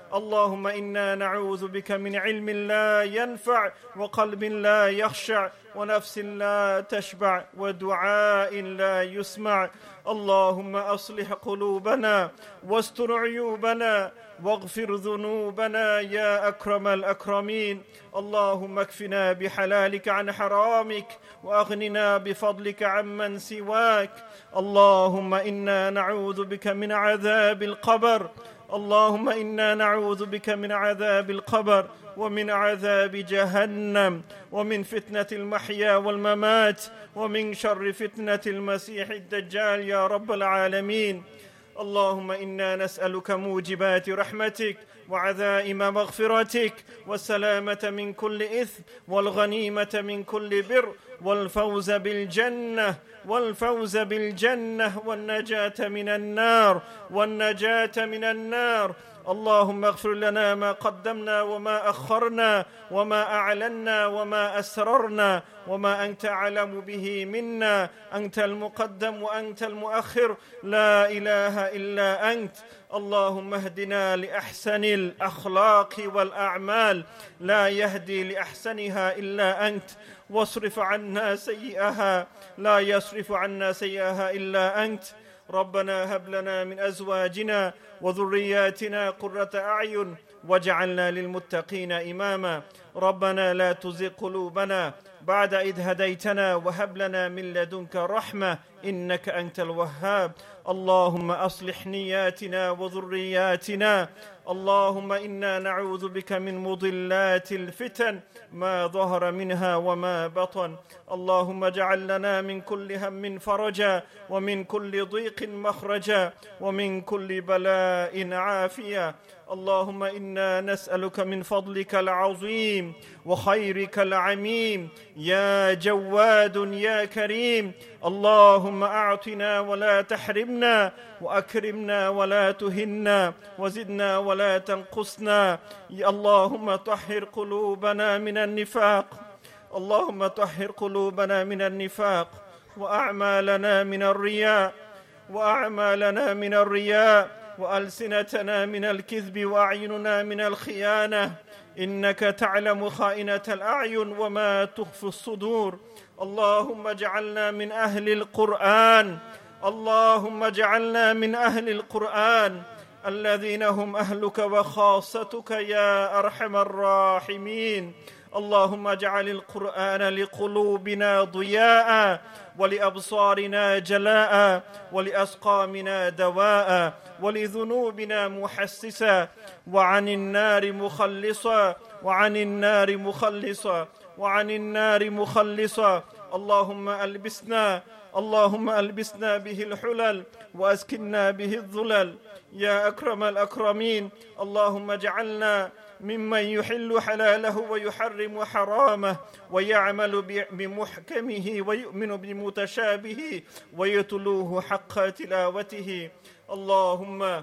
اللهم إنا نعوذ بك من علم لا ينفع وقلب لا يخشع ونفس لا تشبع ودعاء لا يسمع. اللهم أصلح قلوبنا واستر عيوبنا واغفر ذنوبنا يا أكرم الأكرمين. اللهم اكفنا بحلالك عن حرامك وأغننا بفضلك عمن سواك. اللهم إنا نعوذ بك من عذاب القبر اللهم إنا نعوذ بك من عذاب القبر ومن عذاب جهنم ومن فتنة المحيا والممات ومن شر فتنة المسيح الدجال يا رب العالمين. اللهم إنا نسألك موجبات رحمتك وعزائم مغفرتك والسلامة من كل إثم والغنيمة من كل بر والفوز بالجنة والفوز بالجنة والنجاة من النار والنجاة من النار. اللهم اغفر لنا ما قدمنا وما أخرنا وما أعلنا وما أسررنا وما أنت أعلم به منا. أنت المقدم وأنت المؤخر، لا إله إلا أنت. اللهم اهدنا لأحسن الأخلاق والأعمال، لا يهدي لأحسنها إلا أنت، واصرف عنا سيئها، لا يصرف عنا سيئها إلا أنت. ربنا هب لنا من أزواجنا وذرياتنا قرة أعين واجعلنا للمتقين إماما. ربنا لا تزغ قلوبنا بعد إذ هديتنا وهب لنا من لدنك رحمة إنك أنت الوهاب. اللهم أصلح نياتنا وذرياتنا. اللهم إنا نعوذ بك من مضلات الفتن ما ظهر منها وما بطن. اللهم اجعل لنا من كل هم فرجا ومن كل ضيق مخرجا ومن كل بلاء عافية. اللهم إنا نسألك من فضلك العظيم وخيرك العميم يا جواد يا كريم. اللهم أعطنا ولا تحرمنا وأكرمنا ولا تهنا وزدنا ولا تنقصنا. اللهم طهر قلوبنا من النفاق اللهم طهر قلوبنا من النفاق وأعمالنا من الرياء وأعمالنا من الرياء وألسنتنا من الكذب وأعيننا من الخيانة. إنك تعلم خائنة الأعين وما تخفي الصدور. اللهم اجعلنا من أهل القرآن اللهم اجعلنا من أهل القرآن الذين هم أهلك وخاصتك يا أرحم الراحمين. اللهم اجعل القرآن لقلوبنا ضياء ولأبصارنا جلاء ولأسقامنا دواء ولذنوبنا محسسا وعن النار مخلصا وعن النار مخلصا وعن النار مخلصا. اللهم ألبسنا اللهم ألبسنا به الحلل وأسكننا به الظلل يا أكرم الأكرمين. اللهم اجعلنا ممن يحل حلاله ويحرم حرامه ويعمل بمحكمه ويؤمن بمتشابهه ويتلوه حق تلاوته. اللهم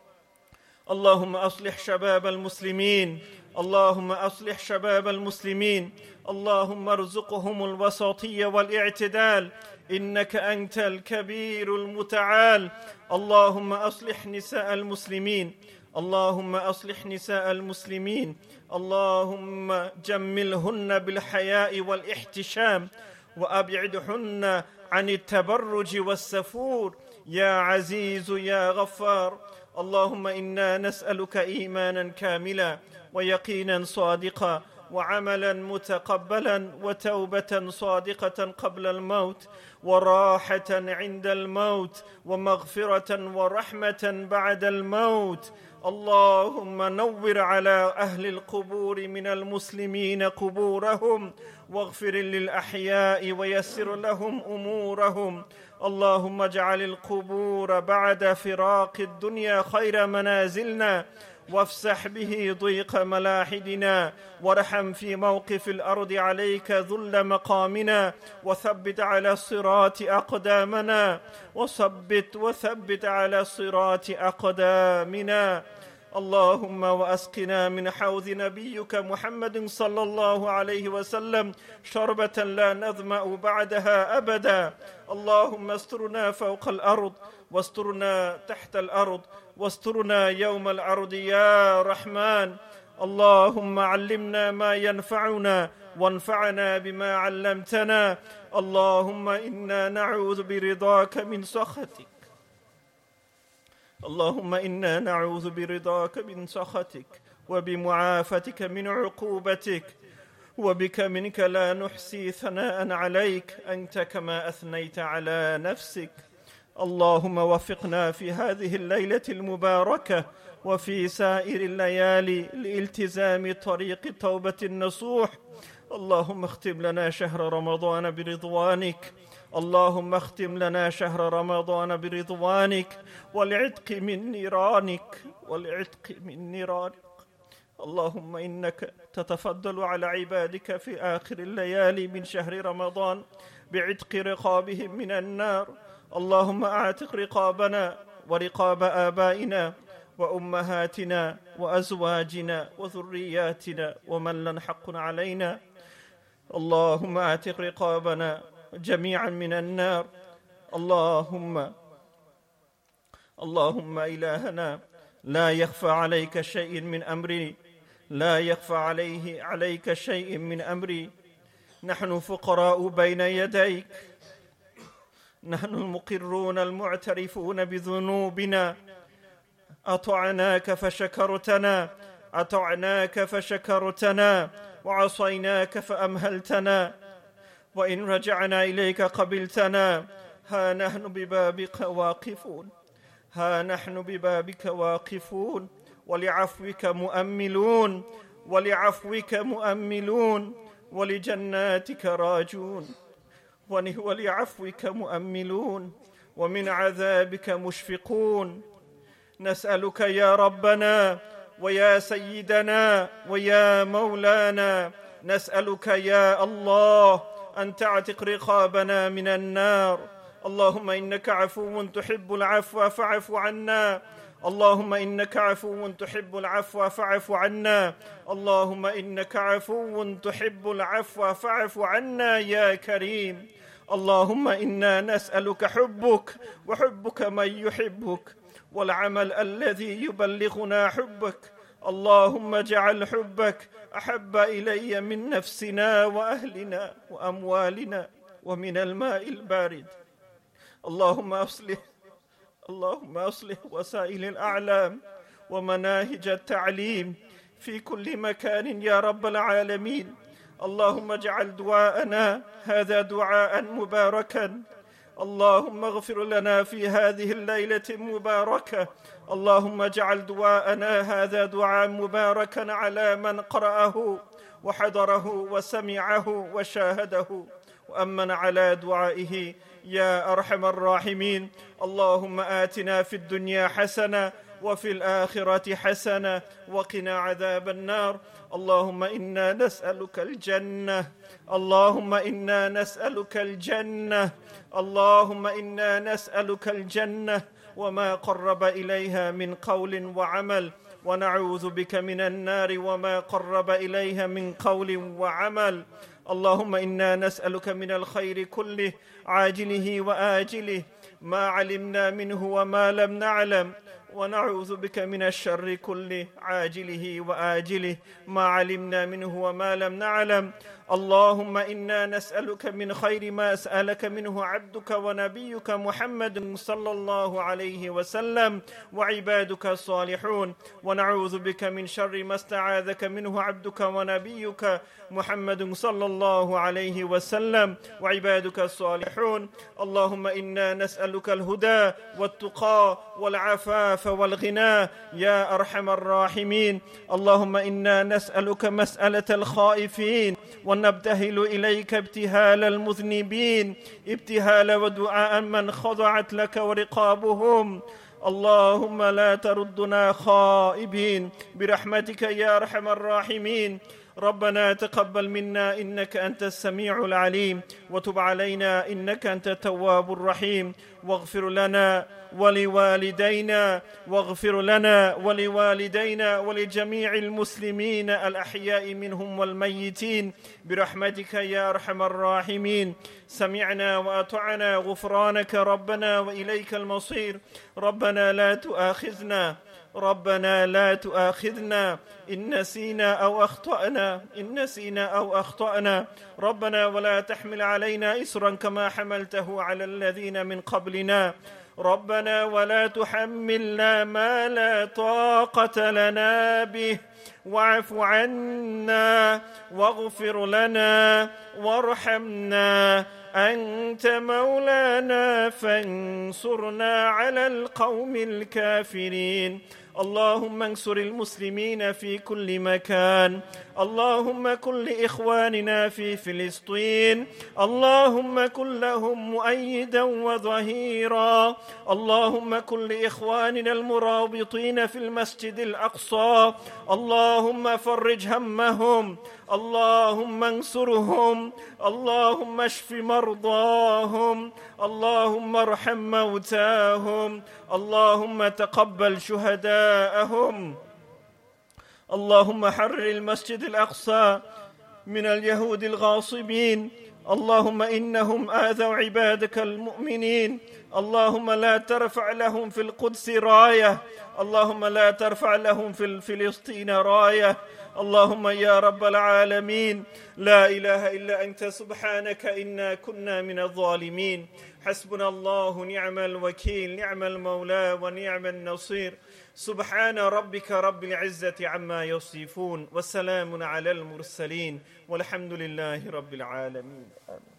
اللهم أصلح شباب المسلمين اللهم أصلح شباب المسلمين. اللهم ارزقهم الوسطية والاعتدال إنك أنت الكبير المتعال. اللهم أصلح نساء المسلمين اللهم أصلح نساء المسلمين. اللهم جملهن بالحياء والاحتشام وأبعدهن عن التبرج والسفور يا عزيز يا غفار. اللهم إنا نسألك إيمانا كاملا ويقينا صادقا وعملا متقبلا وتوبة صادقة قبل الموت وراحة عند الموت ومغفرة ورحمة بعد الموت. اللهم نور على أهل القبور من المسلمين قبورهم واغفر للأحياء ويسر لهم أمورهم. اللهم اجعل القبور بعد فراق الدنيا خير منازلنا وافسح به ضيق ملاحدنا وارحم في موقف الأرض عليك ذل مقامنا وثبت على الصراط أقدامنا وثبت وثبت على الصراط أقدامنا. اللهم وأسقنا من حوض نبيك محمد صلى الله عليه وسلم شربة لا نظمأ بعدها أبدا. اللهم استرنا فوق الأرض واسترنا تحت الأرض واسترنا يوم العرض يا رحمن. اللهم علمنا ما ينفعنا وانفعنا بما علمتنا. اللهم إنا نعوذ برضاك من سخطك اللهم إنا نعوذ برضاك من سخطك وبمعافتك من عقوبتك، وبك منك لا نحصي ثناء عليك أنت كما أثنيت على نفسك. اللهم وفقنا في هذه الليلة المباركة وفي سائر الليالي لالتزام طريق التوبة النصوح. اللهم اختم لنا شهر رمضان برضوانك اللهم اختم لنا شهر رمضان برضوانك والعتق من نيرانك والعتق من نيرانك. اللهم إنك تتفضل على عبادك في آخر الليالي من شهر رمضان بعتق رقابهم من النار. اللهم أعتق رقابنا ورقاب آبائنا وأمهاتنا وأزواجنا وذرياتنا ومن لن حق علينا. اللهم أعتق رقابنا جميعا من النار. اللهم اللهم إلهنا لا يخفى عليك شيء من أمري لا يخفى عليه عليك شيء من أمري. نحن فقراء بين يديك، نحن المقرون المعترفون بذنوبنا. أطعناك فشكرتنا أطعناك فشكرتنا وعصيناك فأمهلتنا، وإن رجعنا إليك قبلتنا. ها نحن ببابك واقفون ها نحن ببابك واقفون ولعفوك مؤملون ولعفوك مؤملون ولجناتك راجون ولعفوك مؤملون ومن عذابك مشفقون. نسألك يا ربنا ويا سيدنا ويا مولانا، نسألك يا الله أن تعتق رقابنا من النار. اللهم إنك عفو تحب العفو فاعف عنا اللهم إنك عفو تحب العفو فاعف عنا اللهم إنك عفو تحب العفو فاعف عنا يا كريم. اللهم إنا نسألك حبك وحبك من يحبك والعمل الذي يبلغنا حبك. اللهم اجعل حبك أحب إلي من نفسنا وأهلنا وأموالنا ومن الماء البارد. اللهم أصلح اللهم أصلح وسائل الأعلام ومناهج التعليم في كل مكان يا رب العالمين. اللهم اجعل دعاءنا هذا دعاء مباركا. اللهم اغفر لنا في هذه الليلة المباركة. اللهم اجعل دعاءنا هذا دعاء مباركا على من قرأه وحضره وسمعه وشاهده وأمن على دعائه يا أرحم الراحمين. اللهم آتنا في الدنيا حسنة وفي الآخرة حسنة وقنا عذاب النار. اللهم إنا نسألك الجنة اللهم إنا نسألك الجنة اللهم إنا نسألك الجنة وما قرب إليها من قول وعمل، ونعوذ بك من النار وما قرب إليها من قول وعمل. اللهم إنا نسألك من الخير كله عاجله وآجله ما علمنا منه وما لم نعلم، ونعوذ بك من الشر كله عاجله وآجله ما علمنا منه وما لم نعلم. اللهم إنا نسألك من خير ما سألك منه عبدك ونبيك محمد صلى الله عليه وسلم وعبادك الصالحون، ونعوذ بك من شر ما استعاذك منه عبدك ونبيك محمد صلى الله عليه وسلم وعبادك الصالحون. اللهم إنا نسألك الهدى والتقى والعفاف والغنى يا أرحم الراحمين. اللهم إنا نسألك مسألة الخائفين ونبتهل إليك ابتهال المذنبين، ابتهال ودعاء من خضعت لك ورقابهم. اللهم لا تردنا خائبين برحمتك يا أرحم الراحمين. ربنا تقبل منا إنك أنت السميع العليم، وتب علينا إنك أنت التواب الرحيم، واغفر لنا ولوالدينا واغفر لنا ولوالدينا ولجميع المسلمين الأحياء منهم والميتين برحمتك يا أرحم الراحمين. سمعنا وأطعنا، غفرانك ربنا وإليك المصير. ربنا لا تؤاخذنا ربنا لا تؤاخذنا إن نسينا أو أخطأنا إن نسينا أو أخطأنا ربنا ولا تحمل علينا إصرا كما حملته على الذين من قبلنا. ربنا ولا تحملنا ما لا طاقة لنا به، واعف عنا واغفر لنا وارحمنا، أنت مولانا فانصرنا على القوم الكافرين. اللهم انصر المسلمين في كل مكان، اللهم كن لإخواننا في فلسطين، اللهم كن لهم مؤيدا وظهيرا، اللهم كن لإخواننا المرابطين في المسجد الأقصى، اللهم فرج همهم، اللهم انصرهم، اللهم اشف مرضاهم، اللهم ارحم موتاهم، اللهم تقبل شهداءهم. اللهم حرر المسجد الأقصى من اليهود الغاصبين، اللهم إنهم آذوا عبادك المؤمنين، اللهم لا ترفع لهم في القدس راية، اللهم لا ترفع لهم في فلسطين راية. اللهم يا رب العالمين لا إله إلا أنت سبحانك إنا كنا من الظالمين. حسبنا الله نعم الوكيل، نعم المولى ونعم النصير. سبحان ربك رب العزة عما يصفون، وسلام على المرسلين، والحمد لله رب العالمين. آمين.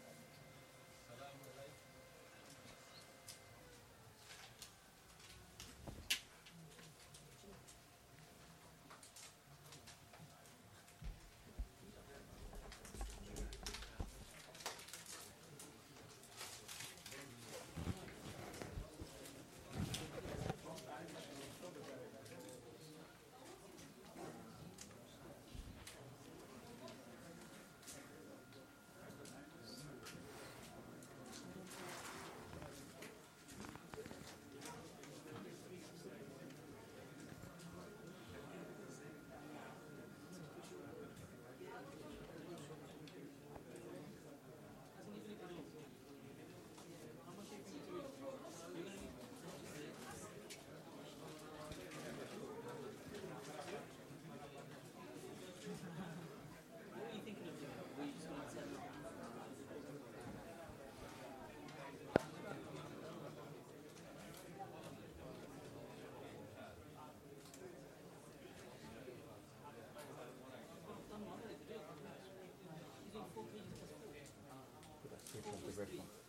Great one.